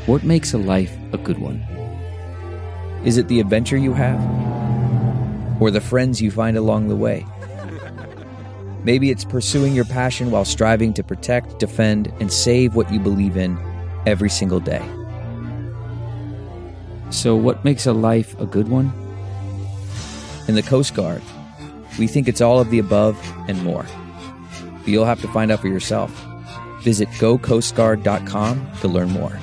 What makes a life a good one? Is it the adventure you have? Or the friends you find along the way? Maybe it's pursuing your passion while striving to protect, defend, and save what you believe in every single day. So what makes a life a good one? In the Coast Guard, we think it's all of the above and more. But you'll have to find out for yourself. Visit gocoastguard.com to learn more.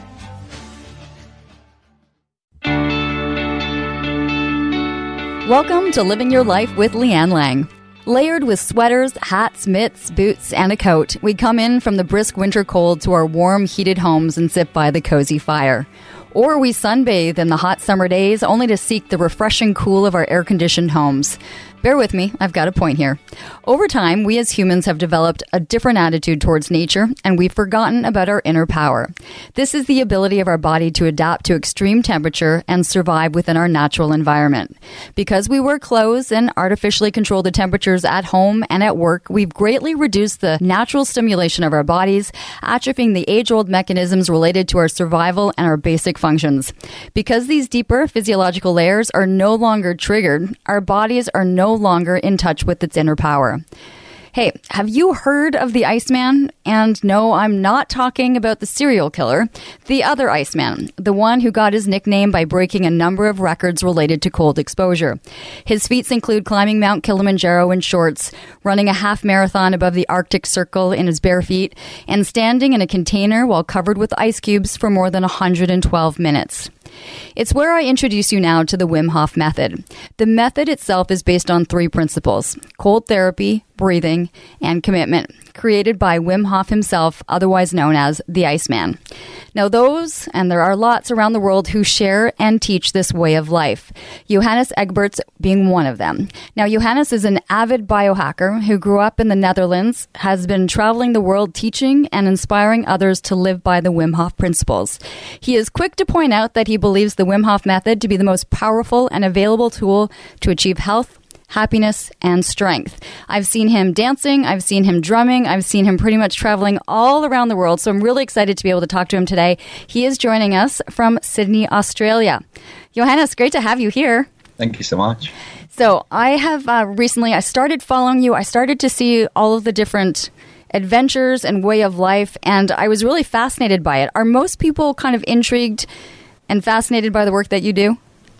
Welcome to Living Your Life with Leanne Lang. Layered with sweaters, hats, mitts, boots, and a coat, we come in from the brisk winter cold to our warm, heated homes and sit by the cozy fire. Or we sunbathe in the hot summer days only to seek the refreshing cool of our air-conditioned homes. Bear with me, I've got a point here. Over time, we as humans have developed a different attitude towards nature, and we've forgotten about our inner power. This is the ability of our body to adapt to extreme temperature and survive within our natural environment. Because we wear clothes and artificially control the temperatures at home and at work, we've greatly reduced the natural stimulation of our bodies, atrophying the age-old mechanisms related to our survival and our basic functions. Because these deeper physiological layers are no longer triggered, our bodies are no longer in touch with its inner power. Hey, have you heard of the Iceman? And no, I'm not talking about the serial killer. The other Iceman, the one who got his nickname by breaking a number of records related to cold exposure. His feats include climbing Mount Kilimanjaro in shorts, running a half marathon above the Arctic Circle in his bare feet, and standing in a container while covered with ice cubes for more than 112 minutes. It's where I introduce you now to the Wim Hof method. The method itself is based on 3 principles: cold therapy, breathing, and commitment, created by Wim Hof himself, otherwise known as the Iceman. Now those, and there are lots around the world who share and teach this way of life, Johannes Egberts being one of them. Now Johannes is an avid biohacker who grew up in the Netherlands, has been traveling the world teaching and inspiring others to live by the Wim Hof principles. He is quick to point out that he believes the Wim Hof method to be the most powerful and available tool to achieve health, happiness, and strength. I've seen him dancing, I've seen him drumming, I've seen him pretty much traveling all around the world, so I'm really excited to be able to talk to him today. He is joining us from Sydney, Australia. Johannes, great to have you here. Thank you so much. So I have recently, I started following you, I started to see all of the different adventures and way of life, and I was really fascinated by it. Are most people kind of intrigued and fascinated by the work that you do?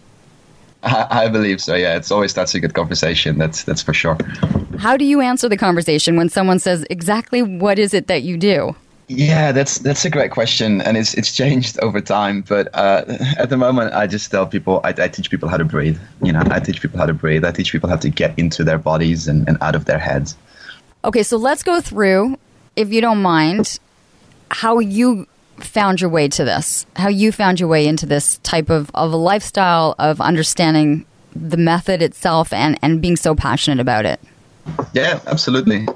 I believe so, yeah. It's always that's a good conversation, that's for sure. How do you answer the conversation when someone says, exactly what is it that you do? Yeah, that's a great question, and it's changed over time. But at the moment, I just tell people, I teach people how to breathe. I teach people how to breathe. I teach people how to get into their bodies and out of their heads. Okay, so let's go through, if you don't mind, how you found your way to this, how you found your way into this type of a lifestyle of understanding the method itself and being so passionate about it. Yeah, absolutely.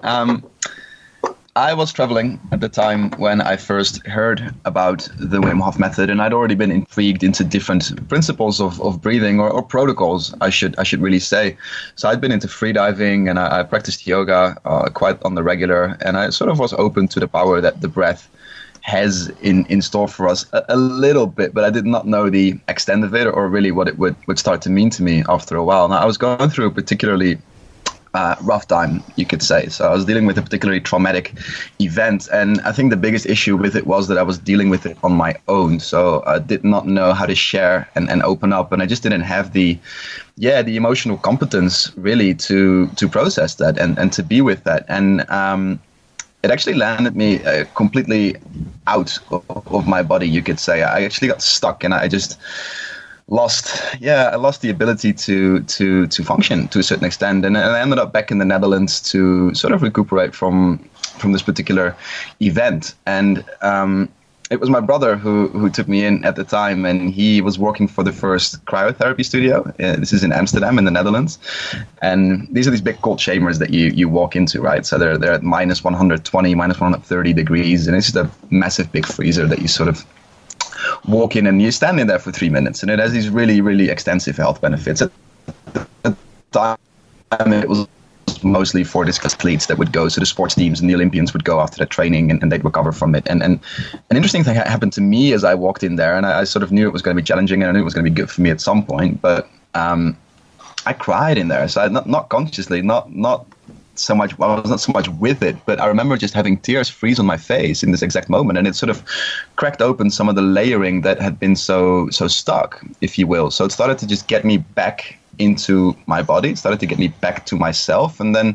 I was traveling at the time when I first heard about the Wim Hof method, and I'd already been intrigued into different principles of breathing or protocols, I should really say. So I'd been into freediving, and I practiced yoga quite on the regular, and I sort of was open to the power that the breath has in store for us a little bit, but I did not know the extent of it or really what it would start to mean to me after a while. Now, I was going through a particularly rough time, you could say. So I was dealing with a particularly traumatic event, and I think the biggest issue with it was that I was dealing with it on my own. So I did not know how to share and open up, and I just didn't have the emotional competence really to process that and to be with that. And it actually landed me completely out of my body, you could say. I actually got stuck, and I just lost the ability to function to a certain extent. And I ended up back in the Netherlands to sort of recuperate from this particular event. And it was my brother who took me in at the time, and he was working for the first cryotherapy studio. This is in Amsterdam in the Netherlands. And these are these big cold chambers that you walk into, right? So they're at minus 120, minus 130 degrees. And it's just a massive big freezer that you sort of walk in, and you stand in there for 3 minutes. And it has these really, really extensive health benefits. At the time, it was was mostly for discus athletes that would go, so the sports teams and the Olympians would go after that training and they'd recover from it. And an interesting thing happened to me as I walked in there, and I sort of knew it was going to be challenging and I knew it was going to be good for me at some point, but I cried in there. So not consciously, not so much, well, I was not so much with it, but I remember just having tears freeze on my face in this exact moment, and it sort of cracked open some of the layering that had been so stuck, if you will. So it started to just get me back into my body. It started to get me back to myself, and then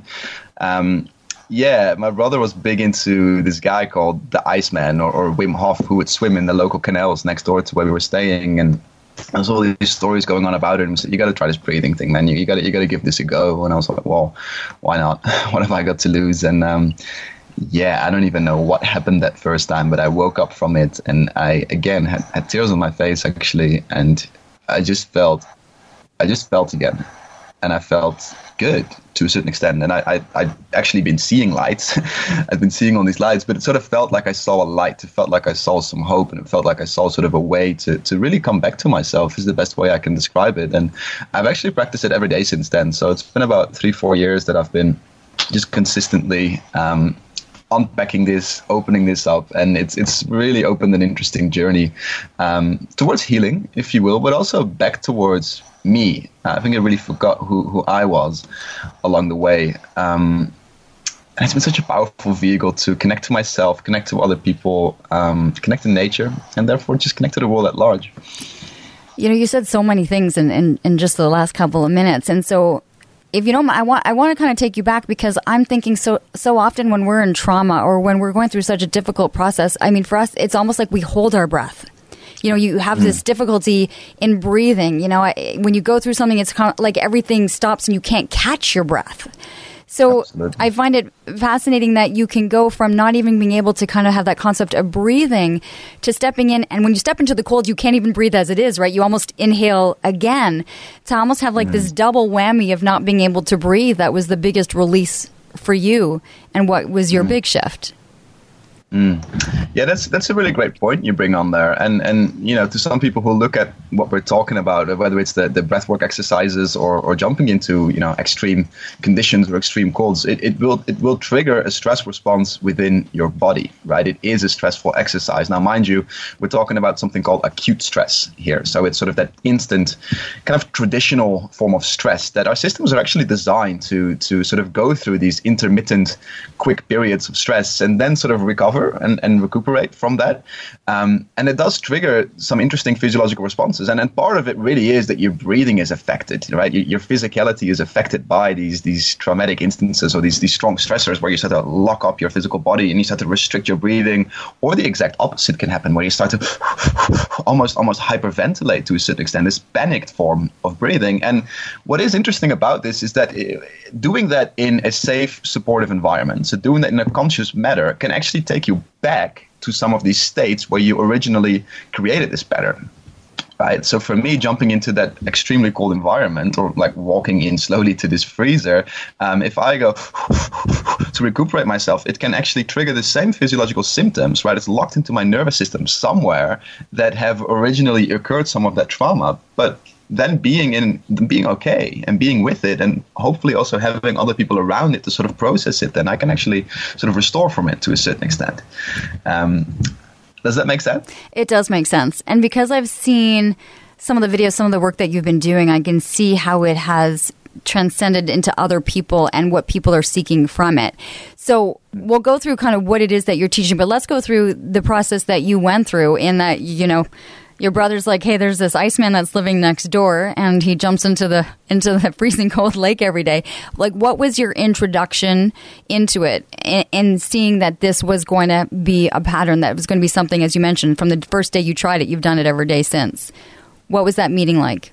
my brother was big into this guy called the Iceman or Wim Hof, who would swim in the local canals next door to where we were staying, and there's all these stories going on about it, and said, you got to try this breathing thing, man. You got to give this a go. And I was like, well, why not? What have I got to lose? And I don't even know what happened that first time, but I woke up from it, and I again had tears on my face actually, and I just felt again, and I felt good to a certain extent. And I'd actually been seeing lights. I'd been seeing all these lights, but it sort of felt like I saw a light. It felt like I saw some hope, and it felt like I saw sort of a way to really come back to myself is the best way I can describe it. And I've actually practiced it every day since then. So it's been about 3-4 years that I've been just consistently unpacking this, opening this up, and it's really opened an interesting journey towards healing, if you will, but also back towards me. I think I really forgot who I was along the way. And it's been such a powerful vehicle to connect to myself, connect to other people, connect to nature, and therefore just connect to the world at large. You know, you said so many things in just the last couple of minutes. And so if you don't, I want to kind of take you back, because I'm thinking so often when we're in trauma or when we're going through such a difficult process, I mean, for us, it's almost like we hold our breath. You know, you have this difficulty in breathing. You know, when you go through something, it's kind of like everything stops and you can't catch your breath. So absolutely. I find it fascinating that you can go from not even being able to kind of have that concept of breathing to stepping in. And when you step into the cold, you can't even breathe as it is, right? You almost inhale again to almost have like this double whammy of not being able to breathe. That was the biggest release for you. And what was your big shift? Yeah, that's a really great point you bring on there, and you know, to some people who look at what we're talking about, whether it's the breathwork exercises or jumping into, you know, extreme conditions or extreme colds, it will trigger a stress response within your body, right? It is a stressful exercise. Now, mind you, we're talking about something called acute stress here, so it's sort of that instant, kind of traditional form of stress that our systems are actually designed to sort of go through these intermittent, quick periods of stress and then sort of recover and recuperate from that. And it does trigger some interesting physiological responses. And part of it really is that your breathing is affected, right? Your physicality is affected by these traumatic instances or these strong stressors where you start to lock up your physical body and you start to restrict your breathing, or the exact opposite can happen where you start to almost hyperventilate to a certain extent, this panicked form of breathing. And what is interesting about this is that doing that in a safe, supportive environment, so doing that in a conscious manner, can actually take you back to some of these states where you originally created this pattern, right? So for me, jumping into that extremely cold environment, or like walking in slowly to this freezer, if I go to recuperate myself, it can actually trigger the same physiological symptoms, right? It's locked into my nervous system somewhere that have originally occurred some of that trauma, but then being okay and being with it, and hopefully also having other people around it to sort of process it, then I can actually sort of restore from it to a certain extent. Does that make sense? It does make sense. And because I've seen some of the videos, some of the work that you've been doing, I can see how it has transcended into other people and what people are seeking from it. So we'll go through kind of what it is that you're teaching, but let's go through the process that you went through in that, you know, your brother's like, hey, there's this Iceman that's living next door, and he jumps into the freezing cold lake every day. Like, what was your introduction into it, and seeing that this was going to be a pattern, that was going to be something, as you mentioned, from the first day you tried it, you've done it every day since. What was that meeting like?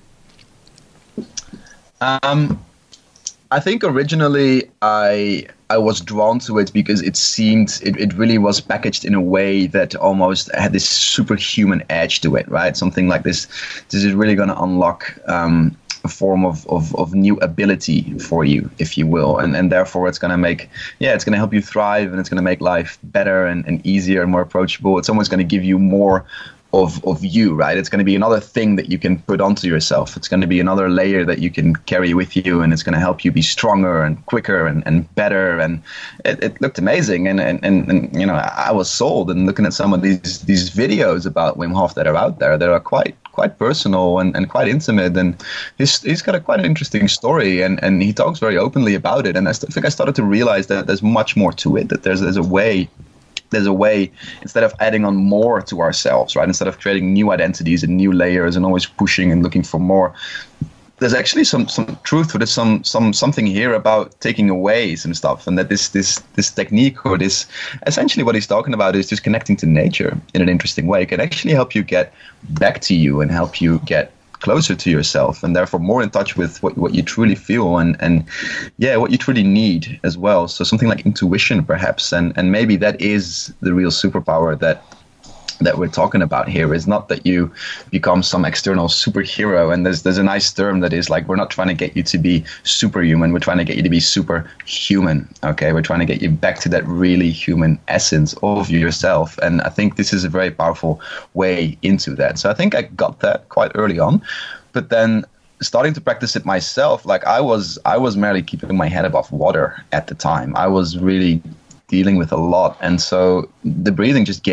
I think originally I was drawn to it because it seemed it really was packaged in a way that almost had this superhuman edge to it, right? Something like this is really going to unlock a form of new ability for you, if you will, and therefore it's going to help you thrive, and it's going to make life better and easier and more approachable. It's almost going to give you more of you, right? It's going to be another thing that you can put onto yourself. It's going to be another layer that you can carry with you, and it's going to help you be stronger and quicker and better. And it looked amazing. And you know, I was sold. And looking at some of these videos about Wim Hof that are out there, that are quite personal and quite intimate, and he's got quite an interesting story, and he talks very openly about it. And I think I started to realize that there's much more to it, that there's a way, instead of adding on more to ourselves, right? Instead of creating new identities and new layers and always pushing and looking for more, there's actually some truth to this, something here about taking away some stuff, and that this technique, or this, essentially what he's talking about, is just connecting to nature in an interesting way. It can actually help you get back to you and help you get closer to yourself, and therefore more in touch with what you truly feel and what you truly need as well. So something like intuition, perhaps, and maybe that is the real superpower that we're talking about here. Is not that you become some external superhero, and there's a nice term that is like, we're not trying to get you to be superhuman, we're trying to get you to be superhuman. Okay, we're trying to get you back to that really human essence of yourself, and I think this is a very powerful way into that. So I think I got that quite early on, but then starting to practice it myself, like I was merely keeping my head above water at the time. I was really dealing with a lot, and so the breathing just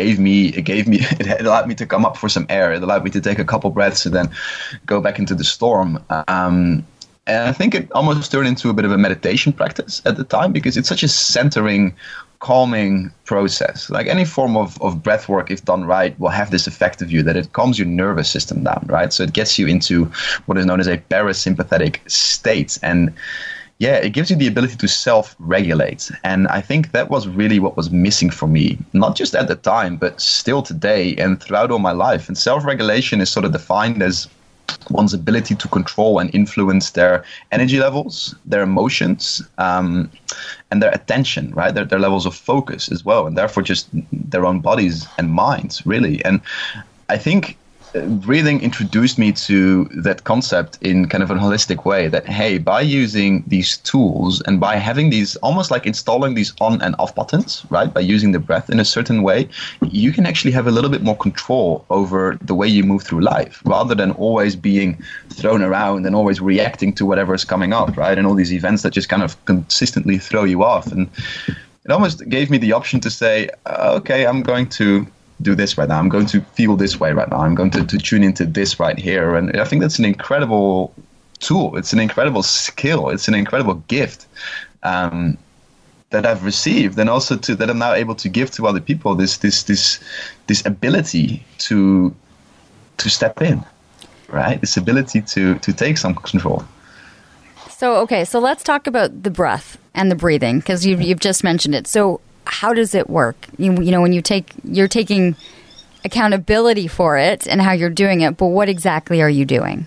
it allowed me to come up for some air. It allowed me to take a couple breaths and then go back into the storm. And I think it almost turned into a bit of a meditation practice at the time, because it's such a centering, calming process. Like any form of breath work, if done right, will have this effect of you, that it calms your nervous system down, right? So it gets you into what is known as a parasympathetic state, and it gives you the ability to self-regulate. And I think that was really what was missing for me, not just at the time, but still today and throughout all my life. And self-regulation is sort of defined as one's ability to control and influence their energy levels, their emotions, and their attention, right? Their levels of focus as well, and therefore just their own bodies and minds, really. And I think breathing introduced me to that concept in kind of a holistic way, that, hey, by using these tools and by having these, almost like installing these on and off buttons, right, by using the breath in a certain way, you can actually have a little bit more control over the way you move through life, rather than always being thrown around and always reacting to whatever is coming up, right, and all these events that just kind of consistently throw you off. And it almost gave me the option to say, okay, I'm going to do this right now. I'm going to feel this way right now. I'm going to tune into this right here. And I think that's an incredible tool. It's an incredible skill. It's an incredible gift that I've received, and also that I'm now able to give to other people. This ability to step in, right? This ability to take some control. So let's talk about the breath and the breathing, because you've just mentioned it. So how does it work? You know, when you're taking accountability for it and how you're doing it, but what exactly are you doing?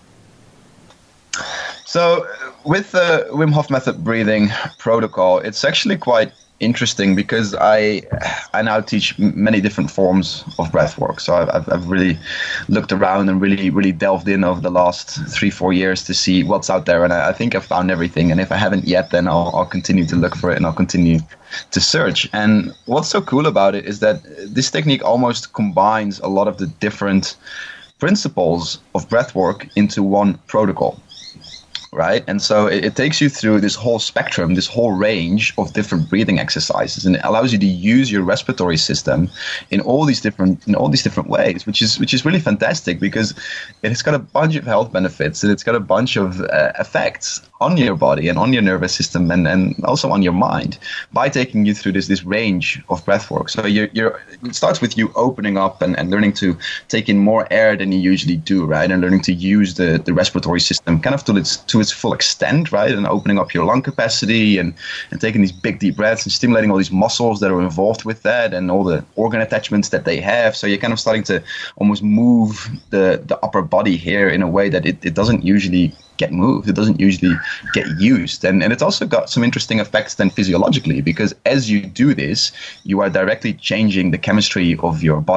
So with the Wim Hof Method breathing protocol, it's actually quite interesting, because I now teach many different forms of breath work. So I've really looked around and really delved in over the last 3-4 years to see what's out there, and I think I've found everything. And if I haven't yet, then I'll continue to look for it, and I'll continue to search. And what's so cool about it is that this technique almost combines a lot of the different principles of breath work into one protocol. Right. And so it takes you through this whole spectrum, this whole range of different breathing exercises, and it allows you to use your respiratory system in all these different ways, which is really fantastic, because it's got a bunch of health benefits, and it's got a bunch of effects on your body and on your nervous system, and also on your mind, by taking you through this range of breath work. So it starts with you opening up and learning to take in more air than you usually do, right? And learning to use the respiratory system kind of to its full extent, right? And opening up your lung capacity and taking these big deep breaths and stimulating all these muscles that are involved with that and all the organ attachments that they have. So you're kind of starting to almost move the upper body here in a way that it doesn't usually get moved. It doesn't usually get used. And it's also got some interesting effects then physiologically, because as you do this, you are directly changing the chemistry of your body.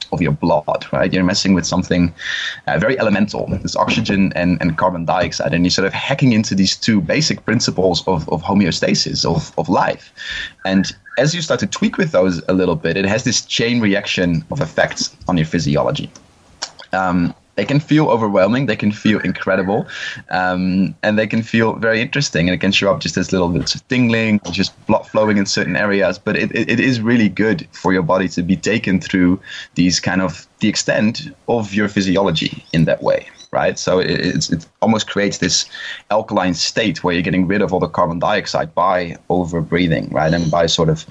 of your blood, right? You're messing with something very elemental, this oxygen and carbon dioxide, and you're sort of hacking into these two basic principles of homeostasis, of life. And as you start to tweak with those a little bit, it has this chain reaction of effects on your physiology. They can feel overwhelming, they can feel incredible, and they can feel very interesting. And it can show up just as little bits of tingling, or just blood flowing in certain areas. But it is really good for your body to be taken through these kind of the extent of your physiology in that way, right? So it almost creates this alkaline state where you're getting rid of all the carbon dioxide by over breathing, right? And by sort of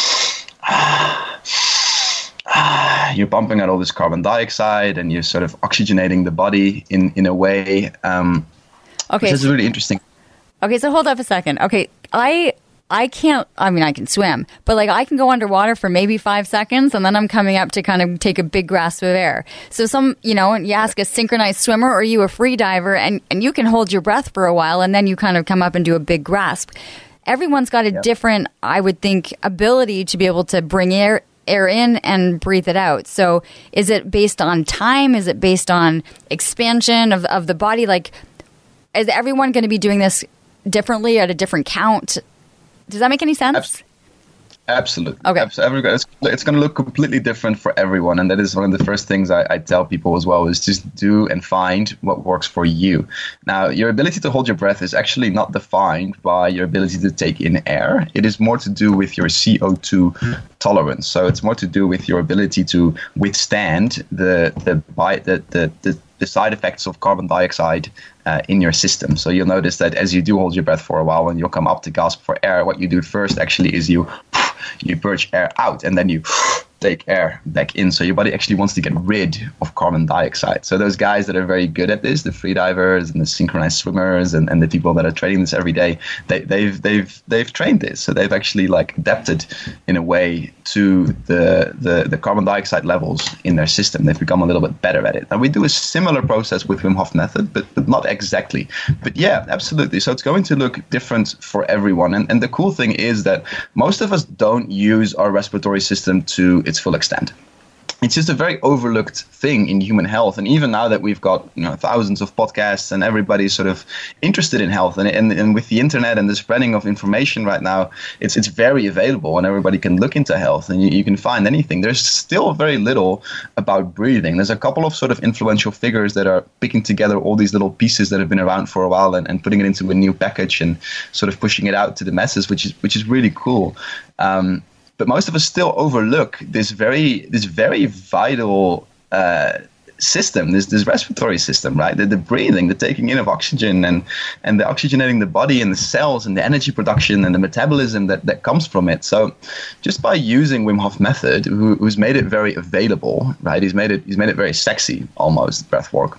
you're pumping out all this carbon dioxide and you're sort of oxygenating the body in a way. Okay, this is really interesting. Okay, so hold up a second. Okay, I can't, I mean, I can swim, but like I can go underwater for maybe 5 seconds and then I'm coming up to kind of take a big grasp of air. So you ask a synchronized swimmer, or are you a free diver, and you can hold your breath for a while and then you kind of come up and do a big grasp. Everyone's got a different, I would think, ability to be able to bring air in and breathe it out. So is it based on time? Is it based on expansion of the body? Like, is everyone going to be doing this differently at a different count? Does that make any sense? Absolutely. Okay. It's going to look completely different for everyone. And that is one of the first things I tell people as well, is just do and find what works for you. Now, your ability to hold your breath is actually not defined by your ability to take in air. It is more to do with your CO2 tolerance. So it's more to do with your ability to withstand the side effects of carbon dioxide in your system. So you'll notice that as you do hold your breath for a while and you'll come up to gasp for air, what you do first actually is you purge air out and then you take air back in. So your body actually wants to get rid of carbon dioxide. So those guys that are very good at this, the free divers and the synchronized swimmers and the people that are training this every day, they've trained this. So they've actually like adapted in a way to the carbon dioxide levels in their system. They've become a little bit better at it. And we do a similar process with Wim Hof method, but not exactly. But yeah, absolutely. So it's going to look different for everyone. And the cool thing is that most of us don't use our respiratory system to its full extent. It's just a very overlooked thing in human health. And even now that we've got thousands of podcasts and everybody's sort of interested in health, and with the internet and the spreading of information right now, it's very available and everybody can look into health and you can find anything. There's still very little about breathing. There's a couple of sort of influential figures that are picking together all these little pieces that have been around for a while and putting it into a new package and sort of pushing it out to the masses, which is really cool. But most of us still overlook this very vital system, this respiratory system, right? The breathing, the taking in of oxygen and the oxygenating the body and the cells and the energy production and the metabolism that comes from it. So just by using Wim Hof method, who's made it very available, right? He's made it very sexy almost, breath work.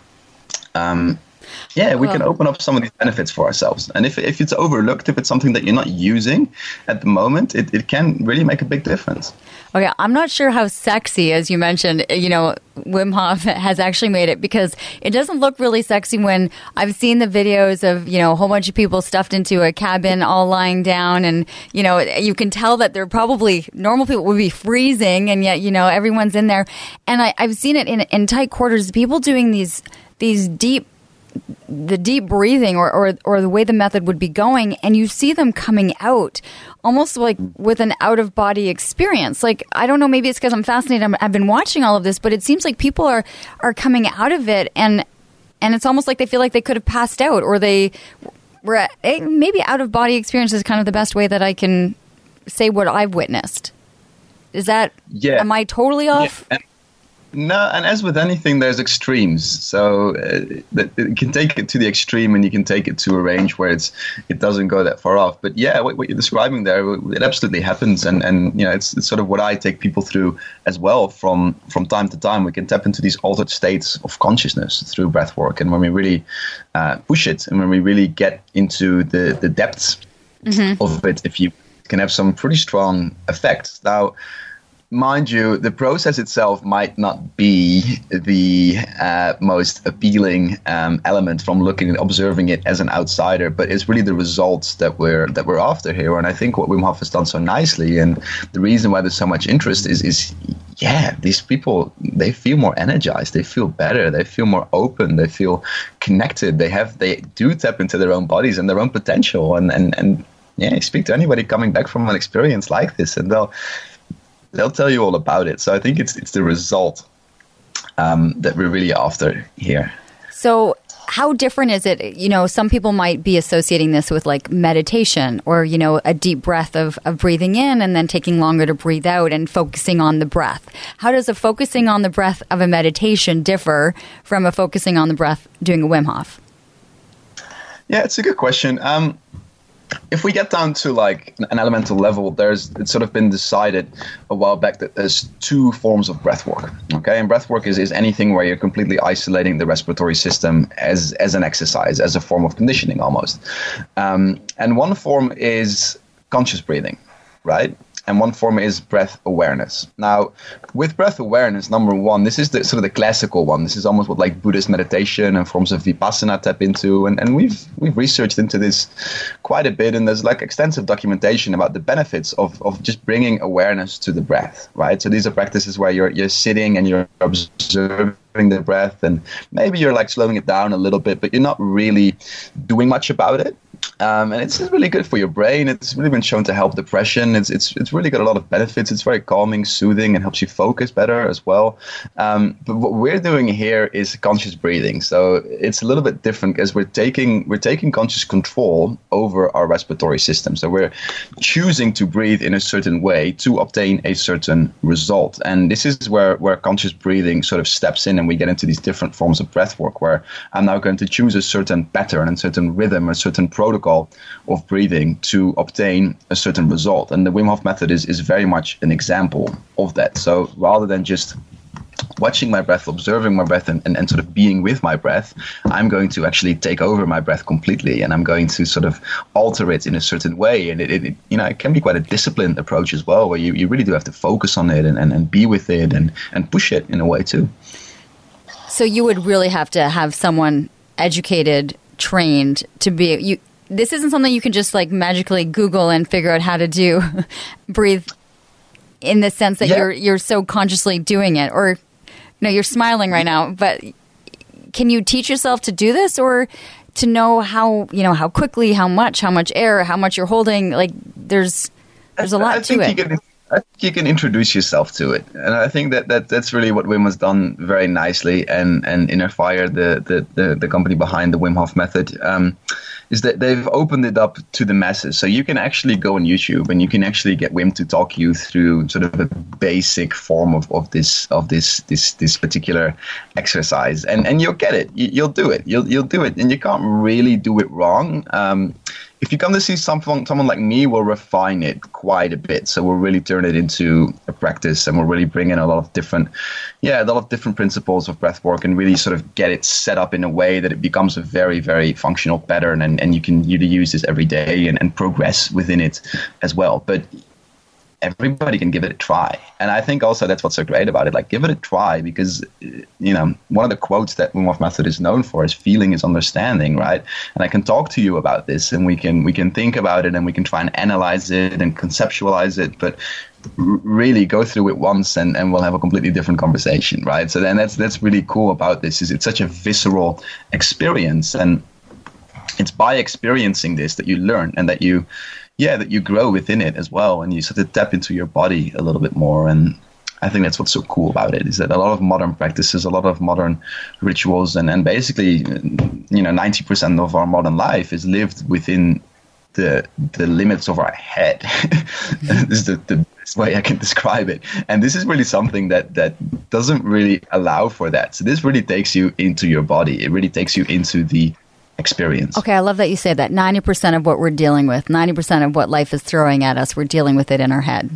We can open up some of these benefits for ourselves. And if it's overlooked, if it's something that you're not using at the moment, it can really make a big difference. Okay, I'm not sure how sexy, as you mentioned, Wim Hof has actually made it, because it doesn't look really sexy when I've seen the videos of, a whole bunch of people stuffed into a cabin all lying down, and, you can tell that they're probably, normal people would be freezing, and yet, everyone's in there. And I've seen it in tight quarters, people doing these deep breathing or the way the method would be going, and you see them coming out almost like with an out-of-body experience. Like, I don't know, maybe it's because I'm fascinated. I've been watching all of this, but it seems like people are coming out of it, and it's almost like they feel like they could have passed out, or they were maybe out-of-body experience is kind of the best way that I can say what I've witnessed. Is that, am I totally off? Yeah. No, and as with anything, there's extremes. So you can take it to the extreme, and you can take it to a range where it doesn't go that far off. But yeah, what you're describing there, it absolutely happens, and it's sort of what I take people through as well. From time to time, we can tap into these altered states of consciousness through breath work, and when we really push it, and when we really get into the depths of it, if you can have some pretty strong effects. Now, mind you, the process itself might not be the most appealing element from looking and observing it as an outsider, but it's really the results that we're after here. And I think what Wim Hof has done so nicely, and the reason why there's so much interest is yeah, these people, they feel more energized, they feel better, they feel more open, they feel connected, they do tap into their own bodies and their own potential. And yeah, you speak to anybody coming back from an experience like this, and they'll tell you all about it. So I think it's the result that we're really after here. So how different is it? You know, some people might be associating this with like meditation or, you know, a deep breath of breathing in and then taking longer to breathe out and focusing on the breath. How does a focusing on the breath of a meditation differ from a focusing on the breath doing a Wim Hof? Yeah, it's a good question. If we get down to like an elemental level, it's sort of been decided a while back that there's two forms of breath work. Okay, and breath work is anything where you're completely isolating the respiratory system as an exercise, as a form of conditioning almost. And one form is conscious breathing, right? And one form is breath awareness. Now, with breath awareness, number one, this is the sort of the classical one. This is almost what like Buddhist meditation and forms of Vipassana tap into. And we've researched into this quite a bit. And there's like extensive documentation about the benefits of just bringing awareness to the breath, right? So these are practices where you're sitting and you're observing the breath, and maybe you're like slowing it down a little bit, but you're not really doing much about it. And it's really good for your brain. It's really been shown to help depression. It's really got a lot of benefits. It's very calming, soothing, and helps you focus better as well. But what we're doing here is conscious breathing. So it's a little bit different because we're taking conscious control over our respiratory system. So we're choosing to breathe in a certain way to obtain a certain result. And this is where conscious breathing sort of steps in, and we get into these different forms of breath work where I'm now going to choose a certain pattern and certain rhythm, a certain protocol of breathing to obtain a certain result. And the Wim Hof method is very much an example of that. So rather than just watching my breath, observing my breath, and sort of being with my breath, I'm going to actually take over my breath completely, and I'm going to sort of alter it in a certain way. And it can be quite a disciplined approach as well, where you really do have to focus on it and be with it and push it in a way too. So you would really have to have someone educated, trained to be this isn't something you can just like magically Google and figure out how to do breathe in the sense that you're so consciously doing it. Or no, you're smiling right now, but can you teach yourself to do this, or to know how quickly, how much air, how much you're holding? Like there's a lot to it. I think you can introduce yourself to it, and I think that's really what Wim has done very nicely. And Inner Fire, the company behind the Wim Hof method, is that they've opened it up to the masses. So you can actually go on YouTube and you can actually get Wim to talk you through sort of a basic form of this particular exercise, and you'll get it. You'll do it. You'll do it, and you can't really do it wrong. If you come to see someone like me, we'll refine it quite a bit. So we'll really turn it into a practice, and we'll really bring in a lot of different principles of breath work, and really sort of get it set up in a way that it becomes a very, very functional pattern, and you can really use this every day and progress within it as well. But everybody can give it a try. And I think also that's what's so great about it. Like, give it a try, because, one of the quotes that Wim Hof method is known for is feeling is understanding, right? And I can talk to you about this, and we can think about it, and we can try and analyze it and conceptualize it, but really go through it once, and we'll have a completely different conversation, right? So then that's really cool about this, is it's such a visceral experience, and it's by experiencing this that you learn, and that you grow within it as well, and you sort of tap into your body a little bit more. And I think that's what's so cool about it, is that a lot of modern practices, a lot of modern rituals, and basically, 90% of our modern life is lived within the limits of our head. This is the best way I can describe it. And this is really something that doesn't really allow for that. So this really takes you into your body. It really takes you into the experience. Okay, I love that you say that. 90% of what we're dealing with, 90% of what life is throwing at us, we're dealing with it in our head.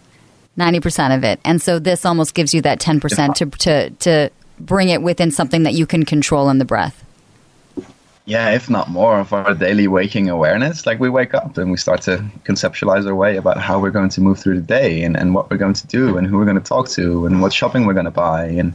90% of it. And so this almost gives you that 10% to bring it within something that you can control in the breath. Yeah, if not more, of our daily waking awareness. Like, we wake up and we start to conceptualize our way about how we're going to move through the day, and what we're going to do, and who we're going to talk to, and what shopping we're going to buy. And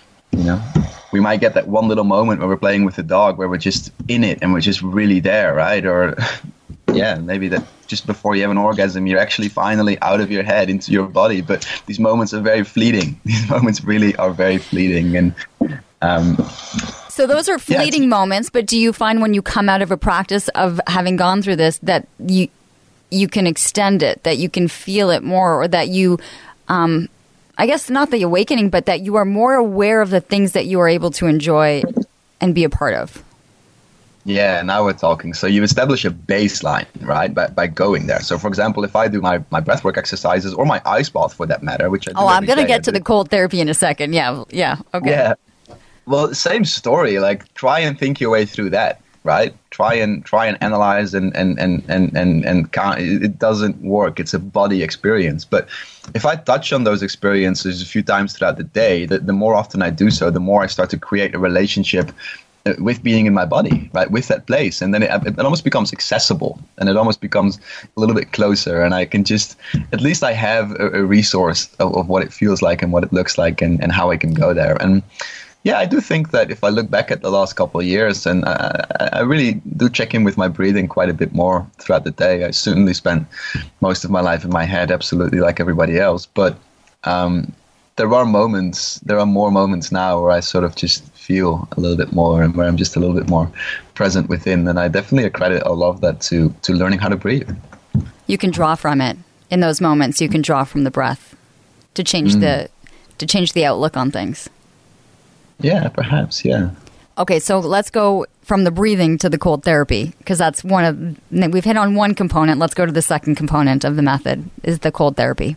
we might get that one little moment where we're playing with the dog, where we're just in it and we're just really there, right? Or maybe that just before you have an orgasm, you're actually finally out of your head into your body. But these moments are very fleeting. These moments really are very fleeting. And so those are fleeting moments, but do you find when you come out of a practice of having gone through this that you can extend it, that you can feel it more, or that you, I guess not the awakening, but that you are more aware of the things that you are able to enjoy and be a part of? Yeah, now we're talking. So you establish a baseline, right, by going there. So, for example, if I do my breathwork exercises or my ice bath for that matter, which I do I'm going to get to the the cold therapy in a second. Yeah, okay. Yeah. Well, same story. Like, try and think your way through that, right? Try and analyze and count. It doesn't work. It's a body experience. But if I touch on those experiences a few times throughout the day, the more often I do so, the more I start to create a relationship with being in my body, right, with that place. And then it almost becomes accessible, and it almost becomes a little bit closer. And I can just, at least I have a resource of what it feels like and what it looks like and how I can go there. And yeah, I do think that if I look back at the last couple of years, and I really do check in with my breathing quite a bit more throughout the day. I certainly spent most of my life in my head, absolutely like everybody else. But there are more moments now where I sort of just feel a little bit more, and where I'm just a little bit more present within. And I definitely accredit all of that to learning how to breathe. You can draw from it in those moments. You can draw from the breath to change the outlook on things. Yeah, perhaps, yeah. Okay, so let's go from the breathing to the cold therapy, because that's we've hit on one component. Let's go to the second component of the method, is the cold therapy.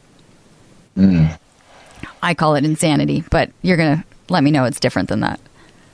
I call it insanity, but you're going to let me know it's different than that.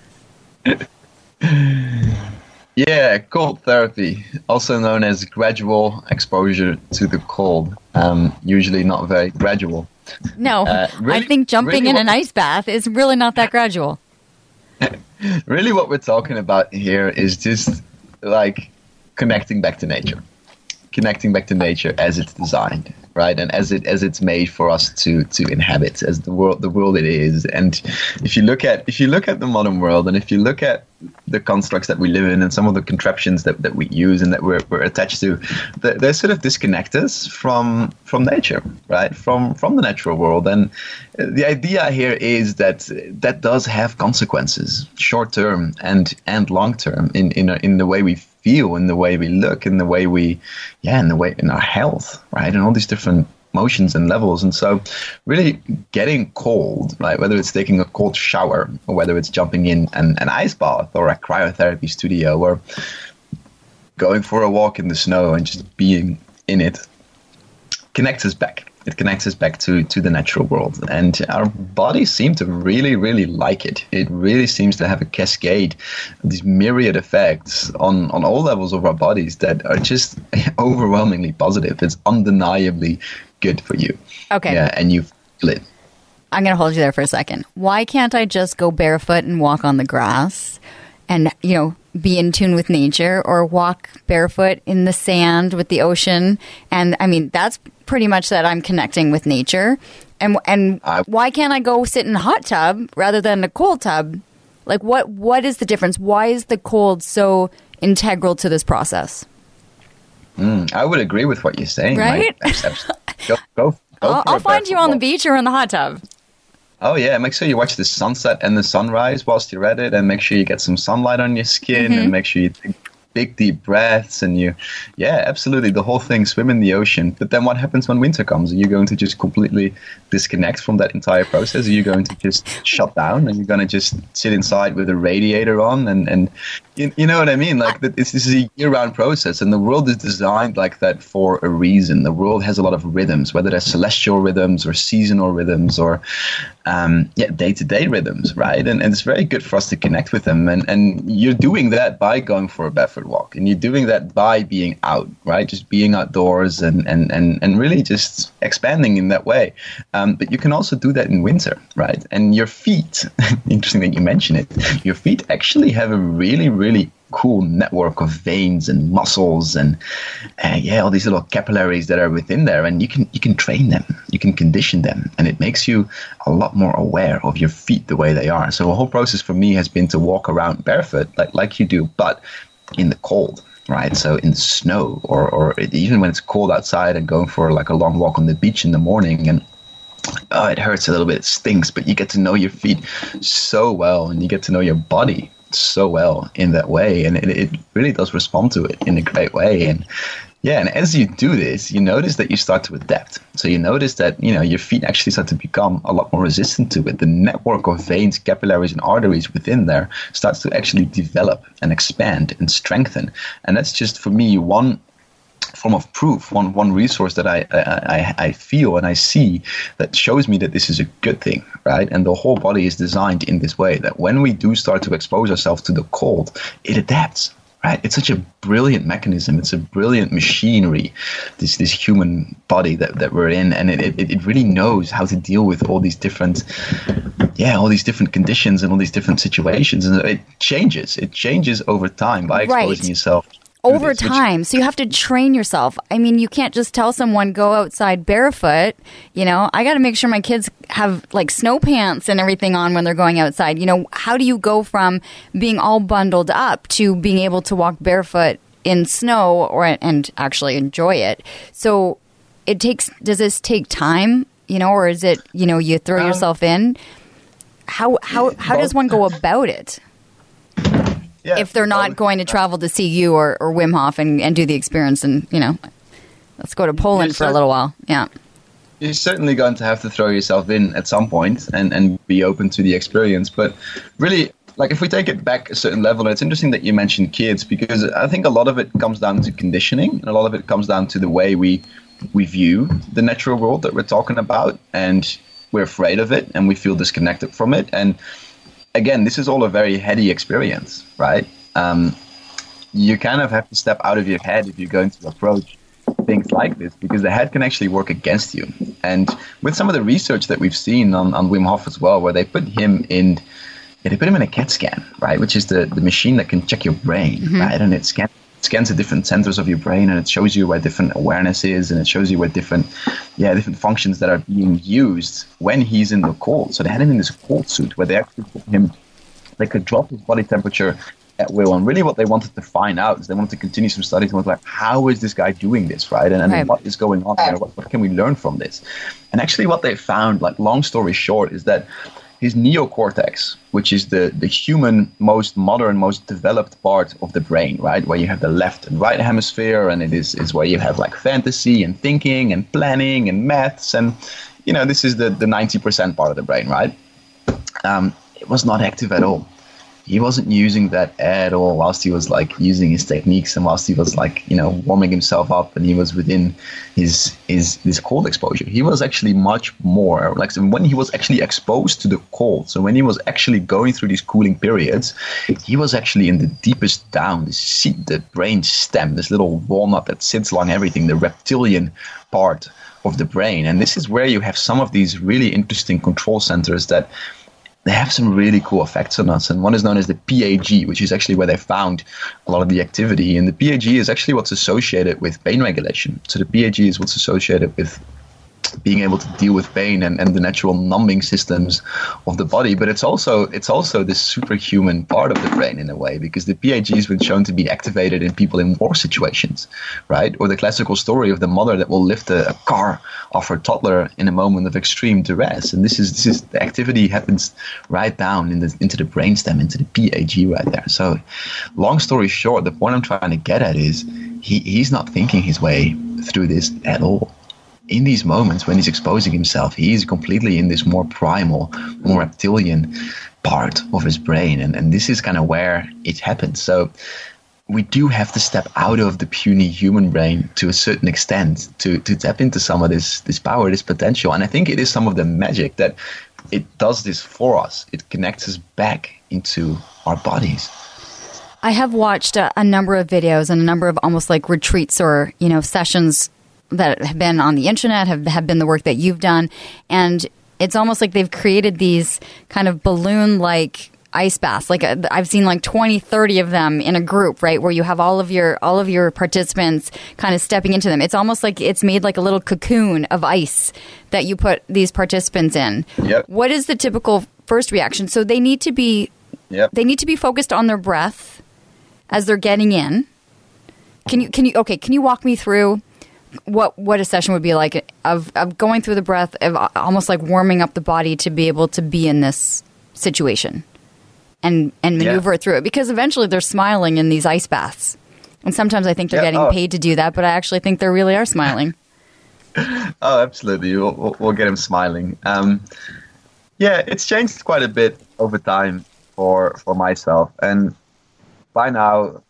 Yeah, cold therapy, also known as gradual exposure to the cold. Usually not very gradual. No, I think jumping in an ice bath is really not that gradual. Really what we're talking about here is just like connecting back to nature. Connecting back to nature as it's designed, right? And as it's made for us to inhabit, as the world it is. And if you look at the modern world, and if you look at the constructs that we live in and some of the contraptions that we use and that we're attached to, they sort of disconnect us from nature, right? From the natural world. And the idea here is that does have consequences, short term and long term, in the way we feel, in the way we look, in the way in our health, right? And all these different motions and levels. And so really getting cold, right? Whether it's taking a cold shower, or whether it's jumping in an ice bath or a cryotherapy studio, or going for a walk in the snow and just being in it, connects us back. It connects us back to the natural world. And our bodies seem to really, really like it. It really seems to have a cascade of these myriad effects on all levels of our bodies that are just overwhelmingly positive. It's undeniably good for you. Okay. Yeah, and you feel it. I'm going to hold you there for a second. Why can't I just go barefoot and walk on the grass and, be in tune with nature, or walk barefoot in the sand with the ocean? And I mean, that's pretty much that I'm connecting with nature. And why can't I go sit in a hot tub rather than a cold tub? Like, what is the difference? Why is the cold so integral to this process? I would agree with what you're saying. Right? Go I'll find you on the beach or in the hot tub. Oh, yeah. Make sure you watch the sunset and the sunrise whilst you're at it, and make sure you get some sunlight on your skin, and make sure you take big, deep breaths. And absolutely, the whole thing, swim in the ocean. But then what happens when winter comes? Are you going to just completely disconnect from that entire process? Are you going to just shut down, and you're going to just sit inside with a radiator on? And you know what I mean? Like, this is a year-round process, and the world is designed like that for a reason. The world has a lot of rhythms, whether they're celestial rhythms or seasonal rhythms or day-to-day rhythms, right? And it's very good for us to connect with them. And you're doing that by going for a barefoot walk, and you're doing that by being out, right? Just being outdoors and really just expanding in that way. But you can also do that in winter, right? And your feet, interesting that you mention it, your feet actually have a really, really cool network of veins and muscles and all these little capillaries that are within there, and you can train them, you can condition them, and it makes you a lot more aware of your feet the way they are. So the whole process for me has been to walk around barefoot like you do, but in the cold, right? So in snow or even when it's cold outside and going for like a long walk on the beach in the morning, and it hurts a little bit, it stinks, but you get to know your feet so well, and you get to know your body so well in that way, and it really does respond to it in a great way. And yeah, and as you do this, you notice that you start to adapt. So you notice that, your feet actually start to become a lot more resistant to it. The network of veins, capillaries, and arteries within there starts to actually develop and expand and strengthen. And that's just, for me, one form of proof, one resource that I feel and I see that shows me that this is a good thing, right? And the whole body is designed in this way that when we do start to expose ourselves to the cold, it adapts. Right, it's such a brilliant mechanism. It's a brilliant machinery, this human body that we're in, and it really knows how to deal with all these different conditions and all these different situations, and it changes over time by exposing yourself. Over time. So you have to train yourself. I mean, you can't just tell someone go outside barefoot. I got to make sure my kids have like snow pants and everything on when they're going outside. How do you go from being all bundled up to being able to walk barefoot in snow and actually enjoy it? So does this take time, or is it, you throw yourself in? How does one go about it? Yeah, if they're not going to travel to see you or Wim Hof and do the experience, and let's go to Poland for a little while. Yeah, you're certainly going to have to throw yourself in at some point and be open to the experience. But really, like if we take it back a certain level, and it's interesting that you mentioned kids, because I think a lot of it comes down to conditioning, and a lot of it comes down to the way we view the natural world that we're talking about, and we're afraid of it and we feel disconnected from it. And again, this is all a very heady experience, right? You kind of have to step out of your head if you're going to approach things like this, because the head can actually work against you. And with some of the research that we've seen on Wim Hof as well, where they put him in a CAT scan, right? Which is the machine that can check your brain, right? And it scans the different centers of your brain, and it shows you where different awareness is, and it shows you where different functions that are being used when he's in the cold. So they had him in this cold suit where they actually put him, they could drop his body temperature at will. And really what they wanted to find out is they wanted to continue some studies and was like, how is this guy doing this, right? And what is going on here? What can we learn from this? And actually what they found, like long story short, is that his neocortex, which is the human most modern, most developed part of the brain, right? Where you have the left and right hemisphere, and it is where you have like fantasy and thinking and planning and maths. And, this is the 90% part of the brain, right? It was not active at all. He wasn't using that at all whilst he was like using his techniques, and whilst he was like, warming himself up, and he was within his cold exposure. He was actually much more like, so when he was actually exposed to the cold, so when he was actually going through these cooling periods, he was actually in the deepest down, the brain stem, this little walnut that sits along everything, the reptilian part of the brain. And this is where you have some of these really interesting control centers that they have some really cool effects on us. And one is known as the PAG, which is actually where they found a lot of the activity. And the PAG is actually what's associated with pain regulation. So the PAG is what's associated with being able to deal with pain and the natural numbing systems of the body. But it's also this superhuman part of the brain in a way, because the PAG has been shown to be activated in people in war situations, right? Or the classical story of the mother that will lift a car off her toddler in a moment of extreme duress. And this is the activity happens right down into the brainstem, into the PAG right there. So long story short, the point I'm trying to get at is he's not thinking his way through this at all. In these moments when he's exposing himself, he's completely in this more primal, more reptilian part of his brain. And this is kind of where it happens. So we do have to step out of the puny human brain to a certain extent to tap into some of this power, this potential. And I think it is some of the magic that it does this for us. It connects us back into our bodies. I have watched a number of videos and a number of almost like retreats or, sessions that have been on the internet, have been the work that you've done. And it's almost like they've created these kind of balloon-like ice baths. Like I've seen like 20, 30 of them in a group, right? Where you have all of your participants kind of stepping into them. It's almost like it's made like a little cocoon of ice that you put these participants in. Yep. What is the typical first reaction? So they need to be focused on their breath as they're getting in. Can you walk me through what a session would be like of going through the breath, of almost like warming up the body to be able to be in this situation and maneuver it through it? Because eventually they're smiling in these ice baths. And sometimes I think they're getting paid to do that, but I actually think they really are smiling. Oh, absolutely. We'll get them smiling. It's changed quite a bit over time for myself. And by now,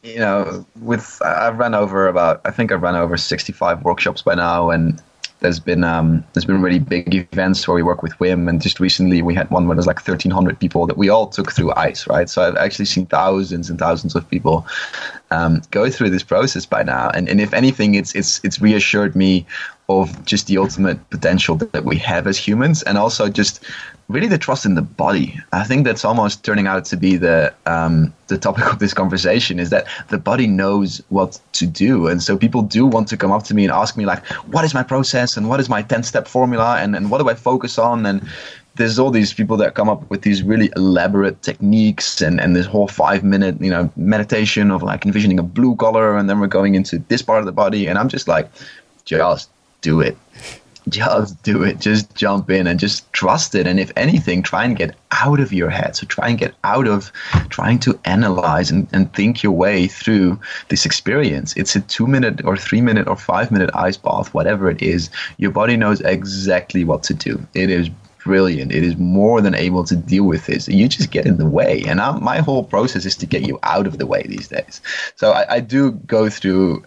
I've run over 65 workshops by now, and there's been really big events where we work with Wim, and just recently we had one where there's like 1,300 people that we all took through ice, right? So I've actually seen thousands and thousands of people go through this process by now, and if anything, it's reassured me of just the ultimate potential that we have as humans, and also just really the trust in the body. I think that's almost turning out to be the topic of this conversation, is that the body knows what to do. And so people do want to come up to me and ask me like, what is my process and what is my 10-step formula and what do I focus on? And there's all these people that come up with these really elaborate techniques and this whole 5-minute, meditation of like envisioning a blue color, and then we're going into this part of the body. And I'm just like, just do it. Just do it. Just jump in and just trust it. And if anything, try and get out of your head. So try and get out of trying to analyze and think your way through this experience. It's a 2-minute or 3-minute or 5-minute ice bath, whatever it is. Your body knows exactly what to do. It is brilliant. It is more than able to deal with this. You just get in the way. And my whole process is to get you out of the way these days. So I do go through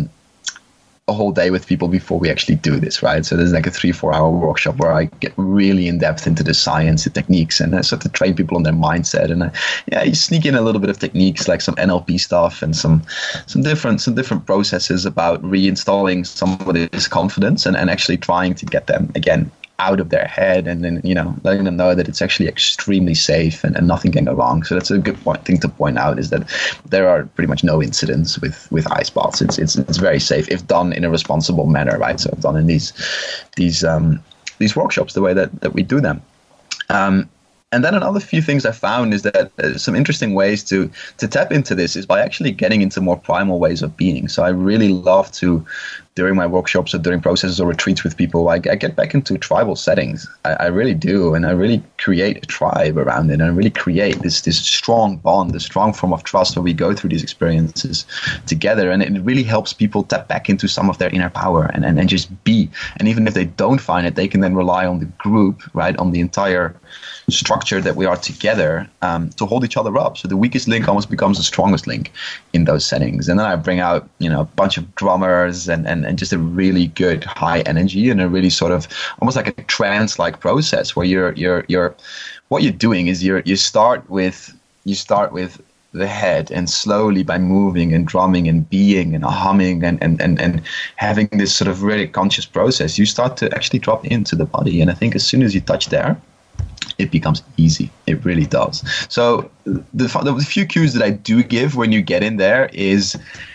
a whole day with people before we actually do this, right? So there's like a 3-4 hour workshop where I get really in depth into the science, the techniques, and I start to train people on their mindset. And you sneak in a little bit of techniques like some NLP stuff and some different processes about reinstalling some of this confidence and actually trying to get them again out of their head, and then letting them know that it's actually extremely safe and nothing can go wrong. So that's a good thing to point out, is that there are pretty much no incidents with ice baths. It's very safe if done in a responsible manner, right? So done in these workshops the way that we do them. And then another few things I found is that some interesting ways to tap into this is by actually getting into more primal ways of being. So I really love to, during my workshops or during processes or retreats with people, I get back into tribal settings. I really do. And I really create a tribe around it. And I really create this strong bond, this strong form of trust where we go through these experiences together. And it really helps people tap back into some of their inner power and just be. And even if they don't find it, they can then rely on the group, right, on the entire structure that we are together to hold each other up. So the weakest link almost becomes the strongest link in those settings. And then I bring out, a bunch of drummers and just a really good high energy and a really sort of almost like a trance-like process where you're what you're doing is you start with the head, and slowly by moving and drumming and being and humming and having this sort of really conscious process, you start to actually drop into the body. And I think as soon as you touch there, it becomes easy. It really does. So the few cues that I do give when you get in there is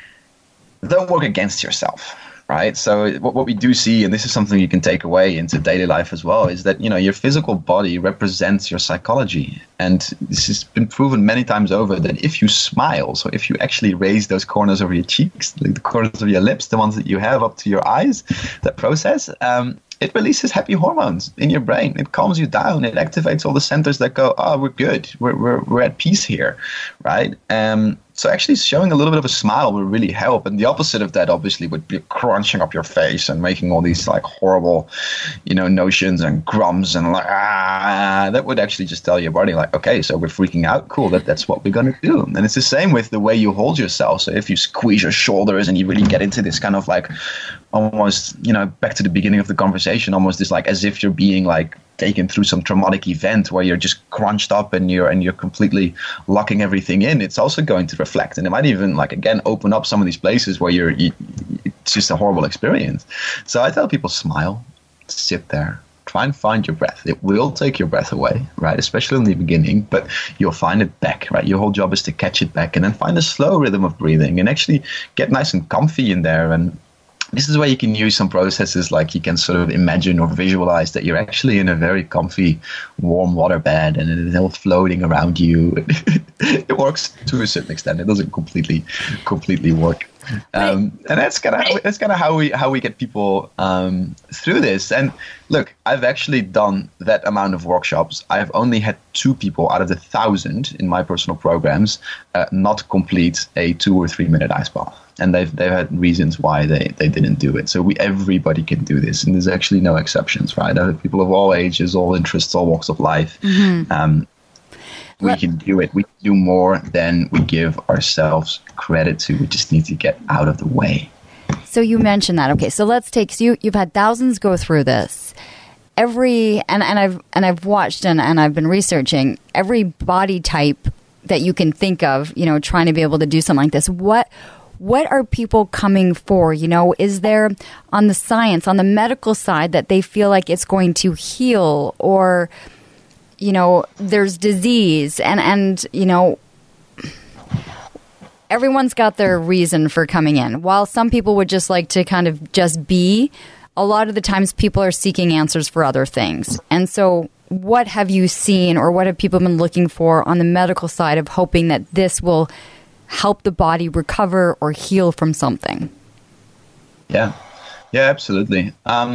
don't work against yourself, right? So what we do see, and this is something you can take away into daily life as well, is that, your physical body represents your psychology. And this has been proven many times over that if you smile, so if you actually raise those corners of your cheeks, like the corners of your lips, the ones that you have up to your eyes, that process, it releases happy hormones in your brain. It calms you down. It activates all the centers that go, oh, we're good. We're at peace here, right? So actually showing a little bit of a smile will really help. And the opposite of that obviously would be crunching up your face and making all these like horrible, notions and grums and like, that would actually just tell your body like, okay, so we're freaking out. Cool. That's what we're going to do. And it's the same with the way you hold yourself. So if you squeeze your shoulders and you really get into this kind of like almost, back to the beginning of the conversation, almost this like as if you're being like taken through some traumatic event where you're just crunched up and you're completely locking everything in, it's also going to reflect. And it might even like, again, open up some of these places where it's just a horrible experience. So I tell people, smile, sit there, try and find your breath. It will take your breath away, right? Especially in the beginning, but you'll find it back, right? Your whole job is to catch it back and then find a slow rhythm of breathing and actually get nice and comfy in there. And this is where you can use some processes like you can sort of imagine or visualize that you're actually in a very comfy, warm water bed and it is all floating around you. It works to a certain extent. It doesn't completely work And that's kind of how we get people through this. And look, I've actually done that amount of workshops. I've only had 2 people out of the 1,000 in my personal programs not complete a 2 or 3 minute ice bath. And they've had reasons why they didn't do it. So everybody can do this, and there's actually no exceptions, right? People of all ages, all interests, all walks of life. We can do it. We can do more than we give ourselves credit to. We just need to get out of the way. So you mentioned that. Okay, so let's take. So you've had thousands go through this. I've watched and I've been researching every body type that you can think of. Trying to be able to do something like this. What are people coming for? Is there on the science, on the medical side, that they feel like it's going to heal, or there's disease and everyone's got their reason for coming in. While some people would just like to kind of just be, a lot of the times people are seeking answers for other things. And so what have you seen, or what have people been looking for on the medical side of hoping that this will help the body recover or heal from something? Yeah, absolutely.